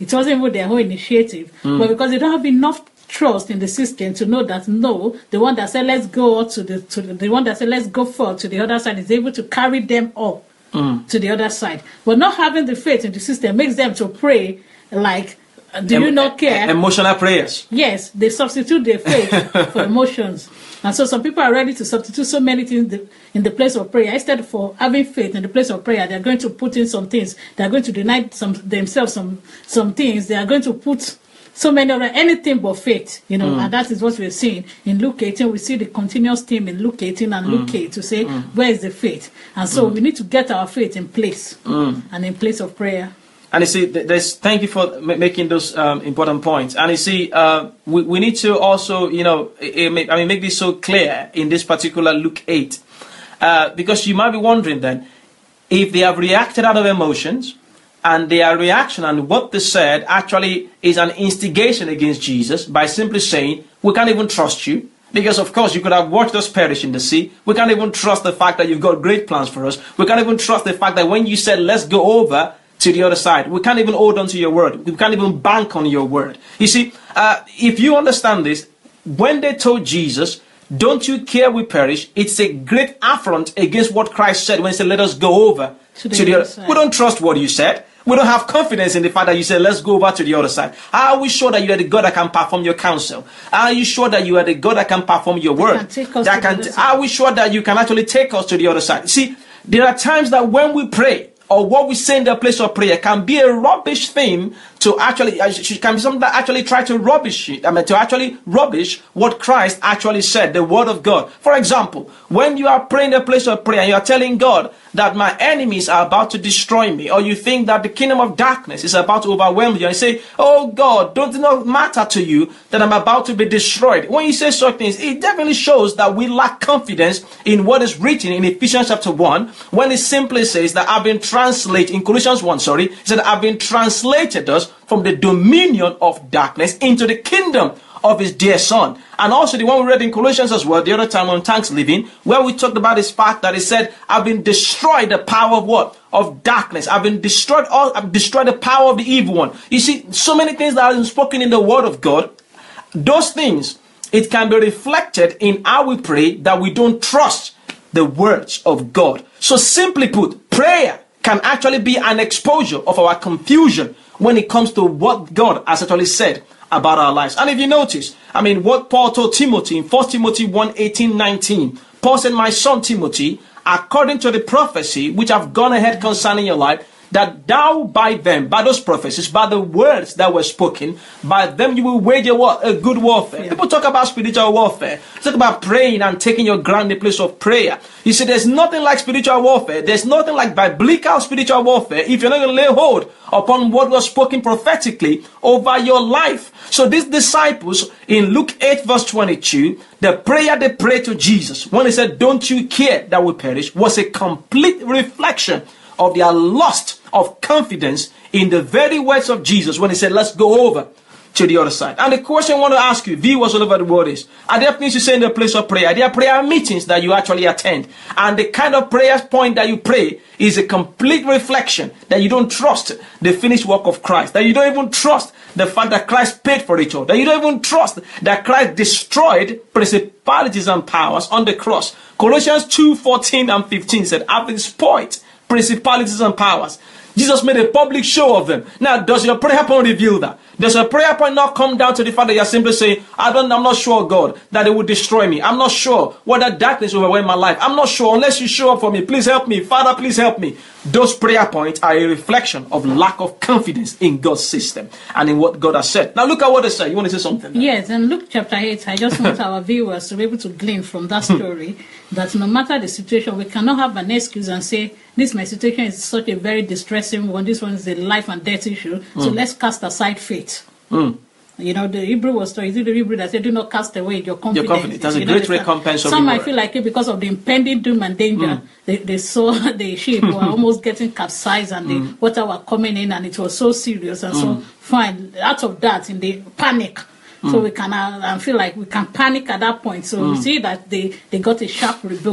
It wasn't even their whole initiative. Mm. But because they don't have enough trust in the system to know that, no, the one that said, let's go to the, to the, the one that said, let's go forward to the other side is able to carry them up mm. to the other side. But not having the faith in the system makes them to pray like, do em- you not care? Emotional prayers. Yes, they substitute their faith for emotions. And so some people are ready to substitute so many things in the place of prayer. Instead for having faith in the place of prayer, they're going to put in some things. They're going to deny some themselves some some things. They are going to put so many other anything but faith, you know, mm. and that is what we're seeing in Luke eighteen. We see the continuous theme in Luke eighteen and mm. Luke eight to say, mm. where is the faith? And so mm. we need to get our faith in place mm. and in place of prayer. And you see, there's, thank you for making those um, important points. And you see, uh, we, we need to also, you know, I mean, make this so clear in this particular Luke eight. Uh, because you might be wondering then, if they have reacted out of emotions, and their reaction and what they said actually is an instigation against Jesus by simply saying, we can't even trust you. Because, of course, you could have watched us perish in the sea. We can't even trust the fact that you've got great plans for us. We can't even trust the fact that when you said, let's go over to the other side, we can't even hold on to your word. We can't even bank on your word. You see, uh, if you understand this, when they told Jesus, don't you care we perish, it's a great affront against what Christ said when he said, let us go over to the, to the other side. We don't trust what you said. We don't have confidence in the fact that you said, let's go over to the other side. Are we sure that you are the God that can perform your counsel? Are you sure that you are the God that can perform your word? Can take us that to can the other t- are we sure that you can actually take us to the other side? See, there are times that when we pray, or what we say in the place of prayer can be a rubbish thing to actually, can be something that actually try to rubbish it. I mean, to actually rubbish what Christ actually said, the word of God. For example, when you are praying the place of prayer and you are telling God that my enemies are about to destroy me, or you think that the kingdom of darkness is about to overwhelm you, and say, oh God, don't it not matter to you that I'm about to be destroyed? When you say such things, it definitely shows that we lack confidence in what is written in Ephesians chapter one, when it simply says that I've been translated, in Colossians one, sorry, it said I've been translated us from the dominion of darkness into the kingdom of his dear son. And also the one we read in Colossians as well, the other time on Thanksgiving, where we talked about this fact that it said, I've been destroyed the power of what? Of darkness. I've been destroyed, all, I've destroyed the power of the evil one. You see, so many things that are spoken in the word of God, those things, it can be reflected in how we pray that we don't trust the words of God. So simply put, prayer can actually be an exposure of our confusion when it comes to what God has actually said about our lives. And if you notice, I mean, what Paul told Timothy in First Timothy one, eighteen, nineteen, Paul said, my son Timothy, according to the prophecy which have gone ahead concerning your life, that thou by them, by those prophecies, by the words that were spoken, by them you will wage a, war, a good warfare. Yeah. People talk about spiritual warfare. Talk about praying and taking your ground in the place of prayer. You see, there's nothing like spiritual warfare. There's nothing like biblical spiritual warfare if you're not going to lay hold upon what was spoken prophetically over your life. So these disciples in Luke eight verse twenty-two, the prayer they prayed to Jesus, when he said, don't you care that we perish, was a complete reflection of their lust of confidence in the very words of Jesus when he said, let's go over to the other side. And the question I want to ask you, viewers all over the world, is, are there things you say in the place of prayer? Are there prayer meetings that you actually attend? And the kind of prayer point that you pray is a complete reflection that you don't trust the finished work of Christ, that you don't even trust the fact that Christ paid for it all, that you don't even trust that Christ destroyed principalities and powers on the cross. Colossians two, fourteen and fifteen said, having spoiled principalities and powers, Jesus made a public show of them. Now, does your prayer point reveal that? Does your prayer point not come down to the fact that you're simply saying, I don't, I'm not sure, God, that it will destroy me. I'm not sure whether darkness will overwhelm my life. I'm not sure unless you show up for me. Please help me. Father, please help me. Those prayer points are a reflection of lack of confidence in God's system and in what God has said. Now, look at what they say. You want to say something? Yes, and Luke chapter eight, I just want our viewers to be able to glean from that story that no matter the situation, we cannot have an excuse and say, this my situation is such a very distressing one. This one is a life and death issue. So mm. let's cast aside faith. Mm. You know, the Hebrew was told, is it the Hebrew that said, do not cast away your confidence? Your confidence. That's a great recompense. Some might feel like it because of the impending doom and danger. Mm. They, they saw the ship were almost getting capsized and mm. the water were coming in and it was so serious. And mm. so, fine, out of that, in the panic, mm. so we can uh, feel like we can panic at that point. So mm. we see that they, they got a sharp rebuke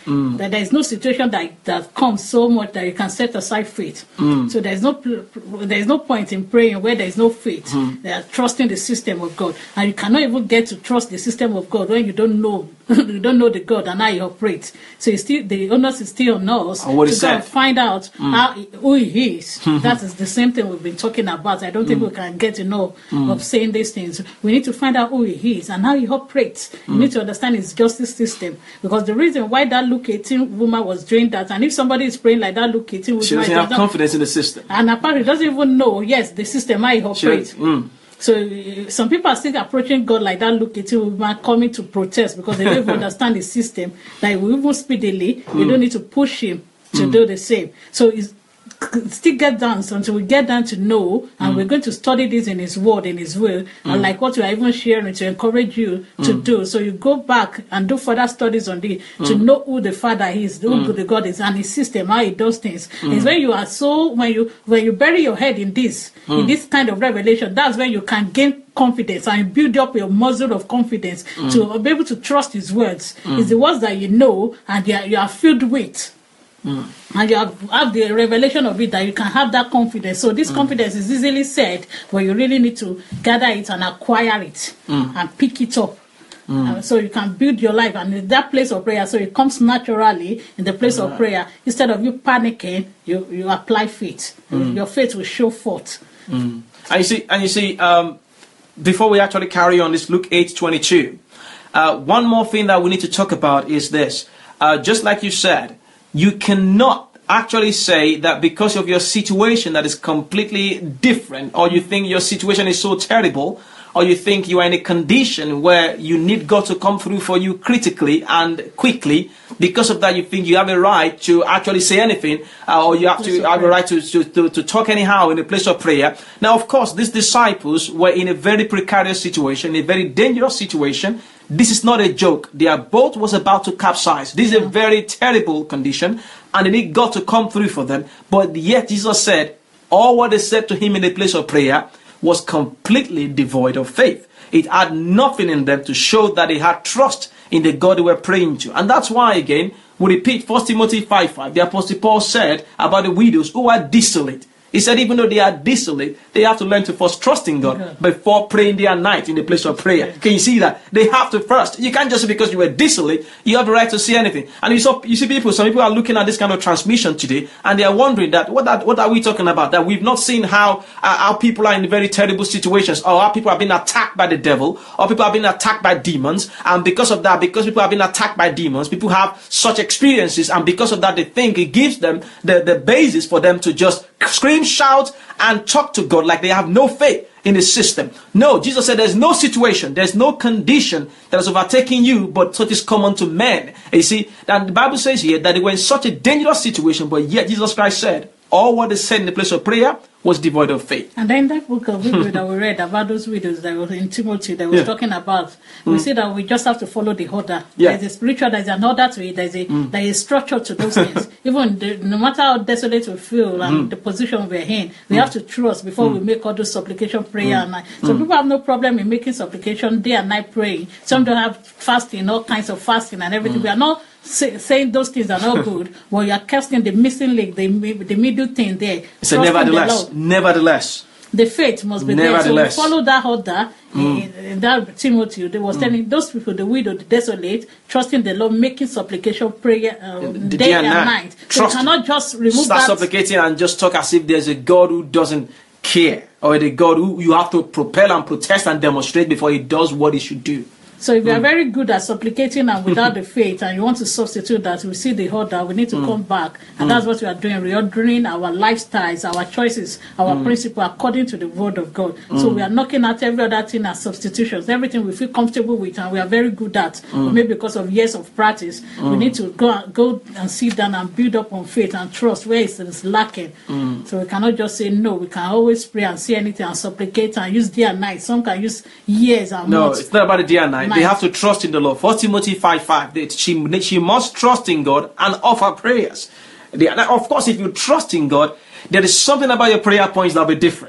Mm. That there is no situation that, that comes so much that you can set aside faith. Mm. So there is no there is no point in praying where there is no faith. Mm. They are trusting the system of God, and you cannot even get to trust the system of God when you don't know you don't know the God and how He operates. So it's still the onus is still on us to go and find out mm. how who He is. Mm-hmm. That is the same thing we've been talking about. I don't think mm. we can get enough mm. of saying these things. We need to find out who He is and how He operates. Mm. You need to understand His justice system, because the reason why that Luke eighteen woman was doing that, and if somebody is praying like that Luke eighteen woman, she doesn't have confidence in the system, and apparently doesn't even know yes the system how He operates. Mm. So uh, some people are still approaching God like that Luke eighteen woman coming to protest because they don't even understand the system. Like we even speedily, mm. you don't need to push Him to mm. do the same. So it's still get down so until we get down to know, and mm. we're going to study this in His word, in His will, mm. and like what we are even sharing to encourage you to mm. do. So you go back and do further studies on this mm. to know who the Father is, who mm. the God is, and His system, how He does things. Mm. It's when you are so when you when you bury your head in this, mm. in this kind of revelation, that's when you can gain confidence and build up your muscle of confidence mm. to be able to trust His words. Mm. It's the words that you know and you are, you are filled with. Mm. And you have, have the revelation of it, that you can have that confidence. So this mm. confidence is easily said, but you really need to gather it and acquire it mm. and pick it up. Mm. Uh, so you can build your life, and in that place of prayer, so it comes naturally in the place mm. of prayer. Instead of you panicking, you, you apply faith. Mm. Your faith will show forth. Mm. And you see, and you see, um, before we actually carry on this Luke eight twenty-two, uh, one more thing that we need to talk about is this. Uh, just like you said, you cannot actually say that because of your situation that is completely different, or you think your situation is so terrible, or you think you are in a condition where you need God to come through for you critically and quickly, because of that you think you have a right to actually say anything, uh, or you have to have a right to, to, to, to talk anyhow in a place of prayer. Now, of course, these disciples were in a very precarious situation, a very dangerous situation. This is not a joke. Their boat was about to capsize. This is a very terrible condition, and they need God to come through for them. But yet Jesus said, all what they said to Him in the place of prayer was completely devoid of faith. It had nothing in them to show that they had trust in the God they were praying to. And that's why, again, we repeat First Timothy five five. The Apostle Paul said about the widows who are desolate. He said even though they are desolate, they have to learn to first trust in God, yeah, before praying day and night in the place of prayer. Can you see that? They have to first. You can't just because you were desolate, you have the right to see anything. And you, saw, you see people, some people are looking at this kind of transmission today, and they are wondering that, what are, what are we talking about? That we've not seen how, uh, how people are in very terrible situations, or how people have been attacked by the devil, or people have been attacked by demons. And because of that, because people have been attacked by demons, people have such experiences, and because of that, they think it gives them the, the basis for them to just scream, shout, and talk to God like they have no faith in the system. No, Jesus said there's no situation, there's no condition that has overtaken you, but such is common to men. You see, and the Bible says here that they were in such a dangerous situation, but yet Jesus Christ said, all what they said in the place of prayer was devoid of faith. And then that book of Hebrews that we read about those widows that was in Timothy that was yeah. talking about, we mm. see that we just have to follow the order. Yeah. There's a spiritual, there's an order to it, there's a, mm. there is structure to those things. Even the, no matter how desolate we feel and mm. the position we're in, we mm. have to trust before mm. we make all those supplication prayer mm. and night. So mm. people have no problem in making supplication day and night praying. Some don't have fasting, all kinds of fasting and everything. Mm. We are not say, saying those things are not good, but you are casting the missing link, the, the middle thing there. So nevertheless, nevertheless, the faith must be there. So we follow that order. Mm. In, in that Timothy, they was mm. telling those people, the widow, the desolate, trusting the Lord, making supplication prayer um, day, day and night. night. So you cannot just remove Start that. supplicating and just talk as if there's a God who doesn't care, or the God who you have to propel and protest and demonstrate before He does what He should do. So if you are very good at supplicating and without the faith, and you want to substitute that, we see the order, we need to mm. come back. And mm. that's what we are doing, reordering our lifestyles, our choices, our mm. principle according to the word of God. Mm. So we are knocking out every other thing as substitutions, everything we feel comfortable with and we are very good at. Mm. Maybe because of years of practice, mm. we need to go, go and sit down and build up on faith and trust where it is lacking. Mm. So we cannot just say no. We can always pray and see anything and supplicate and use day and night. Some can use years and no, months. No, it's not about the day and night. They have to trust in the Lord. First Timothy five five. She, she must trust in God and offer prayers. Of course, if you trust in God, there is something about your prayer points that will be different.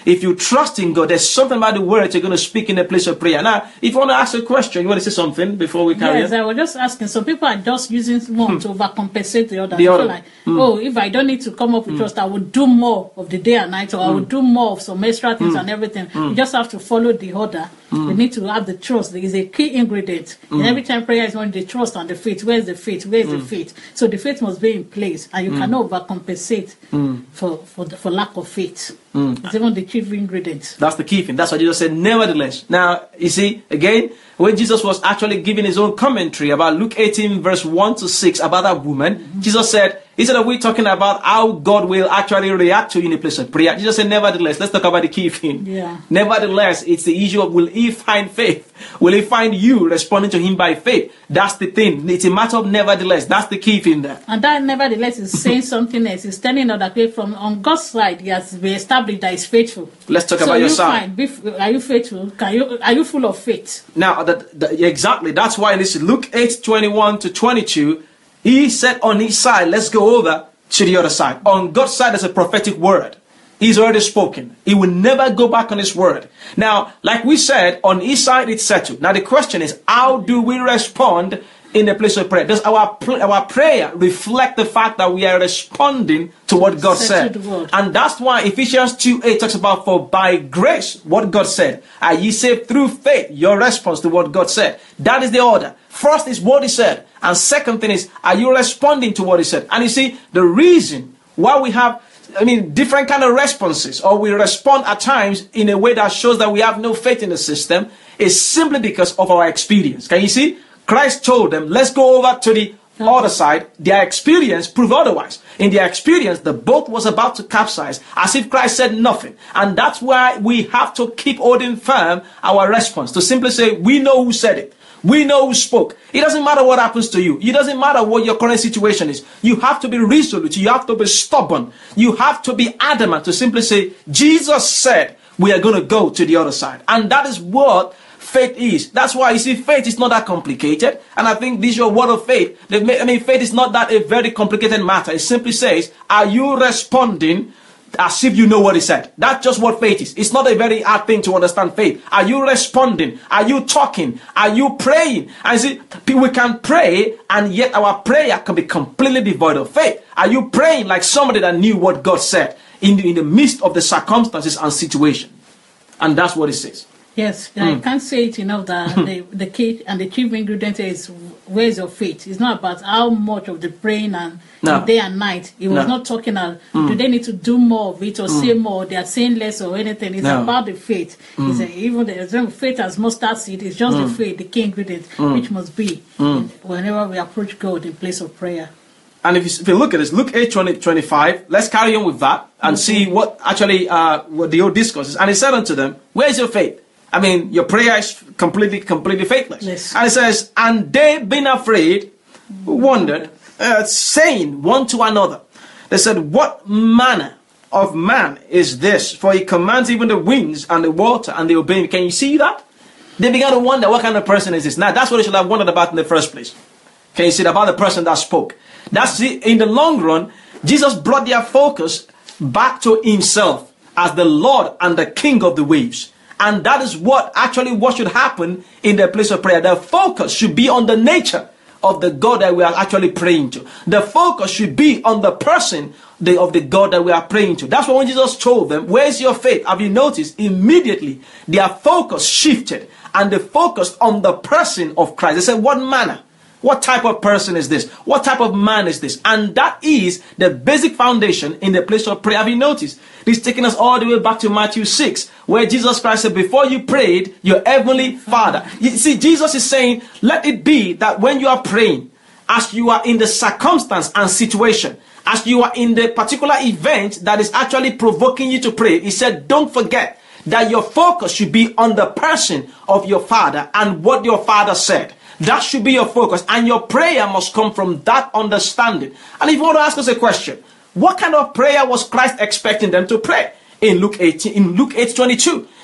if you trust in God, there's something about the words you're going to speak in a place of prayer. Now, if you want to ask a question, you want to say something before we carry yes, on? I was just asking. Some people are just using one to overcompensate the other. The They other. feel like, oh, if I don't need to come up with trust, I will do more of the day and night, or I will do more of some extra things and everything. You just have to follow the order. You need to have the trust. There is a key ingredient. And every time prayer is on the trust and the faith. Where is the faith? Where is the faith? So the faith must be in place, and you cannot overcompensate for for, the, for lack of faith. It's even the chief ingredient. That's the key thing. That's what Jesus said, nevertheless. Now, you see, again, when Jesus was actually giving his own commentary about Luke eighteen, verse one to six, about that woman, mm-hmm. Jesus said, instead of we talking about how God will actually react to you in a place of prayer, Jesus said, nevertheless, let's talk about the key thing. Yeah. Nevertheless, it's the issue of will he find faith? Will he find you responding to him by faith? That's the thing. It's a matter of nevertheless. That's the key thing there. And that nevertheless is saying something else. It's telling us that way from on God's side, he has been established that he's faithful. Let's talk so about you your side. Find, be, are you faithful? Can you are you full of faith? Now, that, that, exactly. That's why this is Luke eight, twenty-one to twenty-two. He said on his side, let's go over to the other side. On God's side, there's a prophetic word. He's already spoken. He will never go back on his word. Now, like we said, on his side, it's settled. Now, the question is, how do we respond in the place of prayer? Does our our prayer reflect the fact that we are responding to what God said? And that's why Ephesians two eight talks about, for by grace, what God said, are ye saved through faith, your response to what God said. That is the order. First is what he said. And second thing is, are you responding to what he said? And you see, the reason why we have I mean, different kind of responses, or we respond at times in a way that shows that we have no faith in the system, is simply because of our experience. Can you see? Christ told them, let's go over to the other side. Their experience proved otherwise. In their experience, the boat was about to capsize, as if Christ said nothing. And that's why we have to keep holding firm our response, to simply say, we know who said it. We know who spoke. It doesn't matter what happens to you. It doesn't matter what your current situation is. You have to be resolute. You have to be stubborn. You have to be adamant to simply say, Jesus said we are going to go to the other side. And that is what faith is. That's why you see, faith is not that complicated. And I think this is your word of faith. I mean, faith is not that a very complicated matter. It simply says, are you responding as if you know what he said? That's just what faith is. It's not a very hard thing to understand faith. Are you responding? Are you talking? Are you praying? And see, we can pray, and yet our prayer can be completely devoid of faith. Are you praying like somebody that knew what God said in the, in the midst of the circumstances and situation? And that's what it says. Yes, I mm. can't say it enough that the, the key and the chief ingredient is where's your faith. It's not about how much of the praying and no. day and night. He was no. not talking about mm. do they need to do more of it or mm. say more, they are saying less or anything. It's no. about the faith. Mm. It's a, even the faith as mustard seed, it's just mm. the faith, the key ingredient, mm. which must be mm. whenever we approach God in place of prayer. And if you, if you look at this, Luke eight, twenty, twenty-five, let's carry on with that and okay. see what actually uh, what the old discourse is. And he said unto them, where is your faith? I mean, your prayer is completely, completely faithless. Yes. And it says, and they being afraid, wondered, uh, saying one to another. They said, what manner of man is this? For he commands even the winds and the water, and they obey him. Can you see that? They began to wonder, what kind of person is this? Now, that's what they should have wondered about in the first place. Can you see about the person that spoke? That's the, in the long run, Jesus brought their focus back to himself as the Lord and the King of the waves. And that is what actually what should happen in the place of prayer. The focus should be on the nature of the God that we are actually praying to. The focus should be on the person of the God that we are praying to. That's why when Jesus told them, where's your faith? Have you noticed? Immediately their focus shifted and they focused on the person of Christ. They said, what manner? What type of person is this? What type of man is this? And that is the basic foundation in the place of prayer. Have you noticed? This is taking us all the way back to Matthew six, where Jesus Christ said, before you prayed, your heavenly Father. You see, Jesus is saying, let it be that when you are praying, as you are in the circumstance and situation, as you are in the particular event that is actually provoking you to pray, he said, don't forget that your focus should be on the person of your Father and what your Father said. That should be your focus, and your prayer must come from that understanding. And if you want to ask us a question, what kind of prayer was Christ expecting them to pray? In Luke eighteen, in Luke eight twenty-two,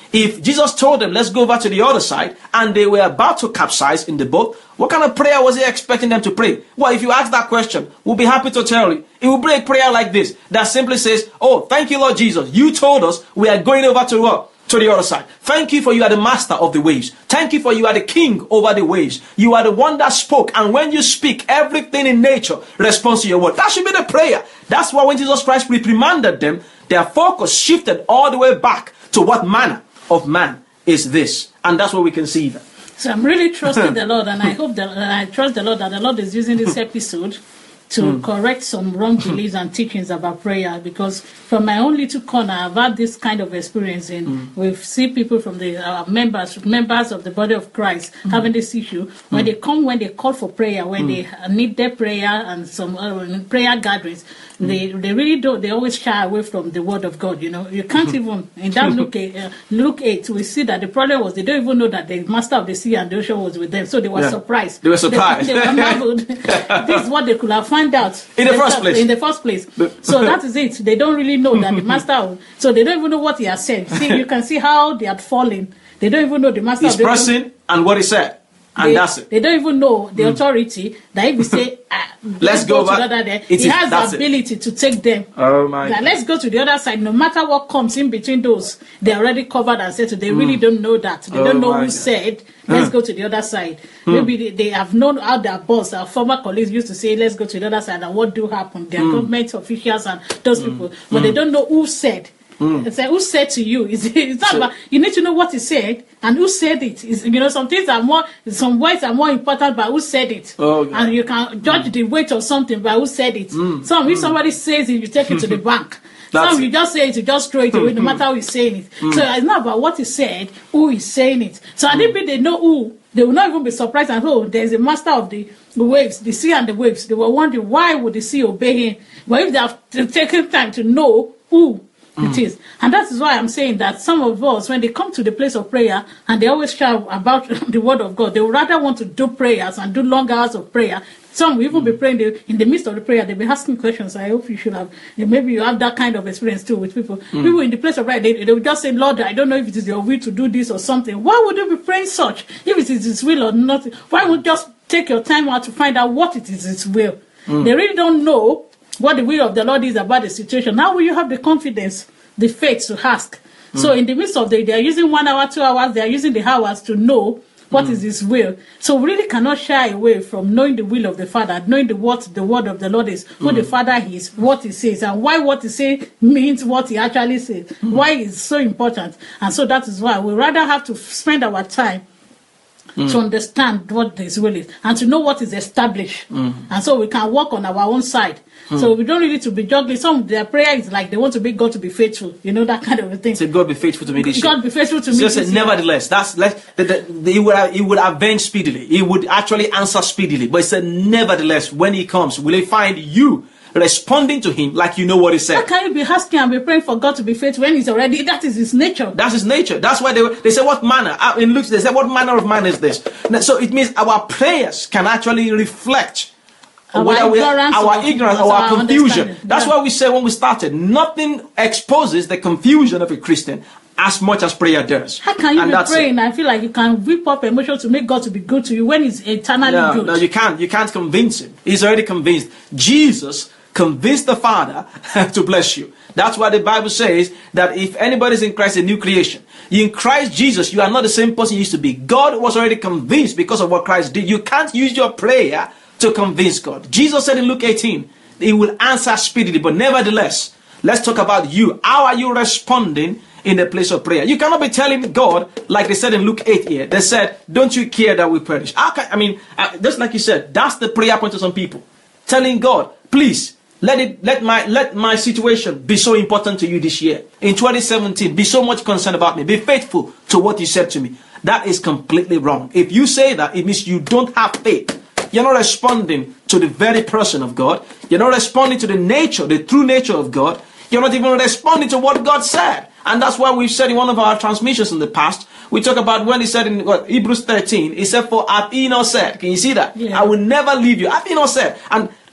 If Jesus told them, let's go over to the other side, and they were about to capsize in the boat, what kind of prayer was he expecting them to pray? Well, if you ask that question, we'll be happy to tell you. It will be a prayer like this, that simply says, oh, thank you, Lord Jesus. You told us we are going over to what? To the other side. Thank you for you are the master of the waves. Thank you for you are the king over the waves. You are the one that spoke. And when you speak, everything in nature responds to your word. That should be the prayer. That's why when Jesus Christ reprimanded them, their focus shifted all the way back to what manner of man is this. And that's what we can see that. So I'm really trusting the Lord, and I hope that and I trust the Lord that the Lord is using this episode to mm. correct some wrong beliefs and teachings about prayer, because from my own little corner, I've had this kind of experience in mm. we see people from the uh, members members of the body of Christ mm. having this issue when mm. they come, when they call for prayer, when mm. they need their prayer and some uh, prayer gatherings, mm. they they really don't, they always shy away from the word of God. You know, you can't even, in that Luke eight, uh, Luke eight, we see that the problem was they don't even know that the master of the sea and the ocean was with them, so they were yeah. surprised. They were surprised. They, they were marveled. This is what they could have found out in the first place. In the first place. So that is it. They don't really know that the master, so they don't even know what he has said. See, you can see how they had fallen. They don't even know the master. His of the person and what he said. And they, that's it. They don't even know the mm. authority that if we say, ah, let's, let's go, go to the other there, he is, has the ability it. to take them. Oh my like, let's go to the other side. No matter what comes in between those, they're already covered and settled. They mm. really don't know that. They oh don't know who God. said, let's mm. go to the other side. Mm. Maybe they, they have known how their boss, our former colleagues used to say, let's go to the other side, and what do happen. Their mm. government officials and those mm. people. But mm. they don't know who said. Mm. It's like, who said to you? Is it's not so, about, you need to know what he said and who said it. Is, you know, some things are more, some words are more important by who said it. Oh, and you can judge mm. the weight of something by who said it. Mm. Some, if mm. somebody says it, you take it to the bank. Some, you just say it, you just throw it away, no matter who is saying it. Mm. So it's not about what he said, who is saying it. So I think mm. they know who, they will not even be surprised and oh, there's a master of the, the waves, the sea and the waves. They were wondering why would the sea obey him? But if they have taken time to know who Mm. it is. And that is why I'm saying that some of us, when they come to the place of prayer and they always shout about the word of God, they would rather want to do prayers and do long hours of prayer. Some will even mm. be praying in the midst of the prayer. They'll be asking questions. I hope you should have, maybe you have that kind of experience too with people. Mm. People in the place of prayer, they, they will just say, Lord, I don't know if it is your will to do this or something. Why would you be praying such? If it is his will or not, why would you just take your time out to find out what it is his will? Mm. They really don't know what the will of the Lord is about the situation. How will you have the confidence, the faith to ask? Mm. So in the midst of the, they are using one hour, two hours, they are using the hours to know what mm. is his will. So we really cannot shy away from knowing the will of the Father, knowing the what the word of the Lord is, who mm. the Father is, what he says, and why what he says means what he actually says, mm. why it's so important. And so that is why we rather have to spend our time Mm. to understand what his will is and to know what is established. Mm. And so we can work on our own side. Mm. So we don't really need to be juggling. Some of their prayer is like they want to be God to be faithful. You know, that kind of a thing. Say, God be faithful to me this year. God be faithful to me this year. Nevertheless, that's like, the, the, the, he, would, he would avenge speedily. He would actually answer speedily. But he said, nevertheless, when he comes, will he find you responding to him like you know what he said? How can you be asking and be praying for God to be faithful when he's already, that is his nature? That's his nature. That's why they they say, what manner? In Luke, they say, what manner of man is this? So it means our prayers can actually reflect our we, ignorance, our, ignorance, our, our confusion. That's yeah. why we say when we started, nothing exposes the confusion of a Christian as much as prayer does. How can you and be praying? I feel like you can whip up emotion to make God to be good to you when he's eternally no, good. No, you can't. You can't convince him. He's already convinced. Jesus convinced the Father to bless you. That's why the Bible says that if anybody's in Christ, a new creation. In Christ Jesus, you are not the same person you used to be. God was already convinced because of what Christ did. You can't use your prayer to convince God. Jesus said in Luke eighteen, he will answer speedily. But nevertheless, let's talk about you. How are you responding in the place of prayer? You cannot be telling God, like they said in Luke eight here. They said, don't you care that we perish? How can, I mean, just like you said, that's the prayer point to some people. Telling God, please, Let it, let my, let my situation be so important to you this year. In twenty seventeen, be so much concerned about me. Be faithful to what you said to me. That is completely wrong. If you say that, it means you don't have faith. You're not responding to the very person of God. You're not responding to the nature, the true nature of God. You're not even responding to what God said. And that's why we've said in one of our transmissions in the past, we talk about when he said in what, Hebrews thirteen, he said, for Athena said, can you see that? Yeah. I will never leave you. Athena said, and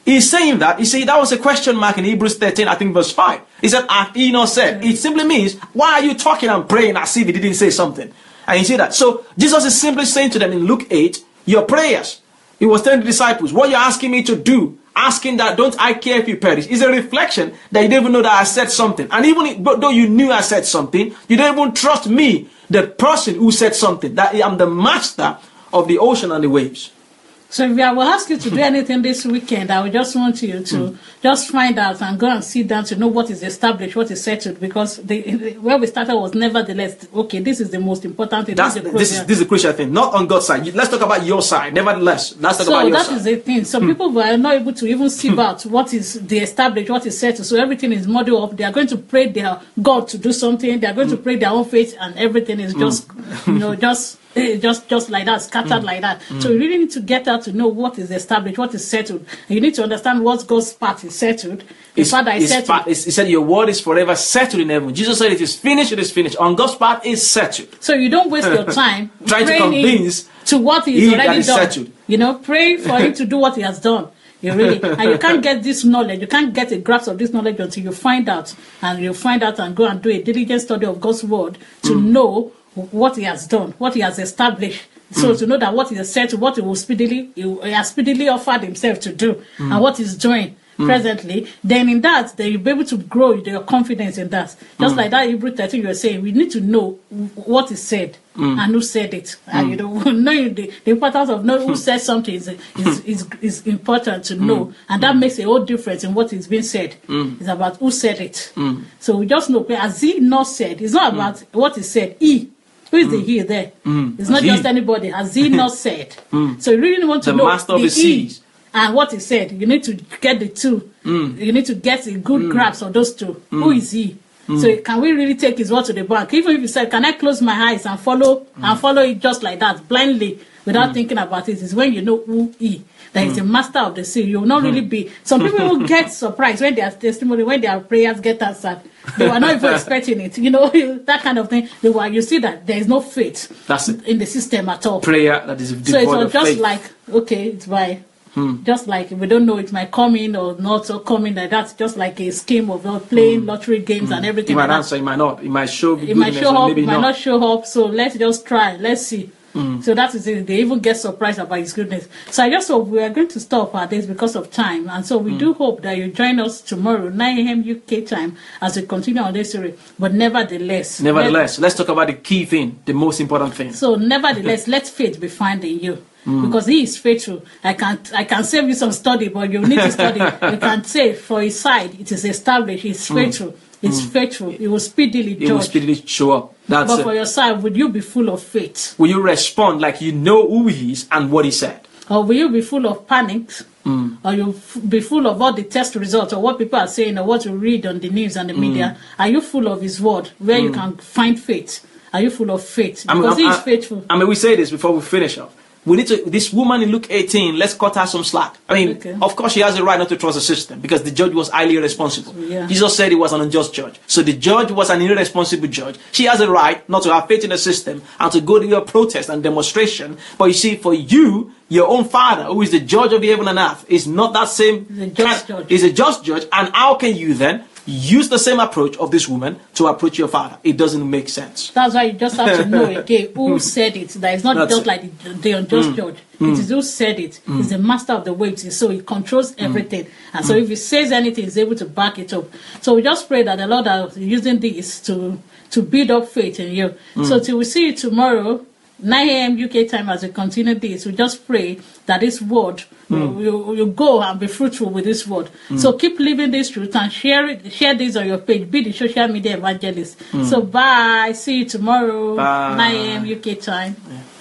He's saying that, you see, that was a question mark in Hebrews thirteen, I think verse five. He said, hath he not said? It simply means, why are you talking and praying as if he didn't say something? And you see that. So Jesus is simply saying to them in Luke eight, your prayers. He was telling the disciples, what you're asking me to do, asking that, don't I care if you perish, is a reflection that you don't even know that I said something. And even though you knew I said something, you don't even trust me, the person who said something, that I'm the master of the ocean and the waves. So if I will ask you to do anything this weekend, I would just want you to mm. just find out and go and sit down to know what is established, what is settled, because the, where we started was nevertheless, okay, this is the most important thing. That's, this, is this, is, this is a crucial thing, not on God's side. Let's talk about your side, nevertheless. Let's talk so about your that side. is the thing. So mm. people were not able to even sieve out what is the established, what is settled. So everything is modeled up. They are going to pray their God to do something. They are going mm. to pray their own faith, and everything is just, mm. you know, just... just just like that, scattered mm. like that. Mm. So you really need to get out to know what is established, what is settled. And you need to understand what God's part is settled. His Father is settled. Part, he said, your word is forever settled in heaven. Jesus said, it is finished, it is finished. On God's part, is settled. So you don't waste your time trying to convince to what He is already is done. Settled. You know, pray for Him to do what He has done. You really, and you can't get this knowledge, you can't get a grasp of this knowledge until you find out, and you find out and go and do a diligent study of God's word to mm. know what He has done, what He has established. So mm. to know that what He has said, to what He will speedily, He has speedily offered Himself to do, mm. and what He's doing mm. presently, then in that, then you'll be able to grow your confidence in that. Just mm. like that Hebrew thirteen you were saying, we need to know what is said mm. and who said it. Mm. And you know, knowing the, the importance of knowing who said something is is, is, is important to know, mm. and that mm. makes a whole difference in what is being said. Mm. It's about who said it. Mm. So we just know, as He not said, it's not about mm. what He said. He. Who is mm. the He there? Mm. It's not he. just anybody. Has He not said? Mm. So you really want to the know master of the, the seas and what He said. You need to get the two. Mm. You need to get a good mm. grasp of those two. Mm. Who is He? Mm. So can we really take His word to the bank? Even if you said, "Can I close my eyes and follow mm. and follow it just like that, blindly, without mm. thinking about it?" Is when you know who He. That is the master of the sea. You will not really be. Some people will get surprised when their testimony, when their prayers get answered. They were not even expecting it. You know, that kind of thing. They were. You see that there is no faith That's it. in the system at all. Prayer that is devoid so it was of just faith. like, okay, it's by hmm. just like we don't know it might come in or not so coming like that. Just like a scheme of uh, playing hmm. lottery games hmm. and everything. It might like answer. It might not. It might show. It might show up. It might not. not show up. So let's just try. Let's see. Mm. So that is it. They even get surprised about His goodness. So I just hope we are going to stop our days because of time. And so we mm. do hope that you join us tomorrow, nine a.m. U K time, as we continue on this series. But nevertheless. Nevertheless, let's talk about the key thing, the most important thing. So nevertheless, let faith be found in you. Mm. Because He is faithful. I can I can save you some study, but you need to study. You can say for His side, it is established. He's faithful. Mm. It's mm. faithful. It will speedily judge. It will speedily show up. That's but it. For your side, would you be full of faith? Will you respond like you know who He is and what He said? Or will you be full of panic? Mm. Or you'll f- be full of all the test results or what people are saying or what you read on the news and the mm. media? Are you full of His word where mm. you can find faith? Are you full of faith? Because I'm, I'm, He is faithful. I mean, we say this before we finish up. We need to, this woman in Luke eighteen, let's cut her some slack. I mean, okay. Of course she has the right not to trust the system because the judge was highly irresponsible. Yeah. Jesus said he was an unjust judge. So the judge was an irresponsible judge. She has a right not to have faith in the system and to go to your protest and demonstration. But you see, for you, your own Father, who is the judge of the heaven and earth, is not that same. He's a just judge. He's a just judge. And how can you then use the same approach of this woman to approach your Father? It doesn't make sense. That's why you just have to know again who said it. That it's not That's just it. like the, the unjust mm. judge. Mm. It is who said it. Mm. He's the master of the waves. So He controls everything. Mm. And so mm. if He says anything, He's able to back it up. So we just pray that the Lord is using this to, to build up faith in you. Mm. So till we see you tomorrow, nine a.m. U K time, as we continue this, we just pray that this word, mm. you, you go and be fruitful with this word. Mm. So keep living this truth and share it. Share this on your page. Be the social media evangelist. Mm. So bye. See you tomorrow, bye. nine a.m. U K time. Yeah.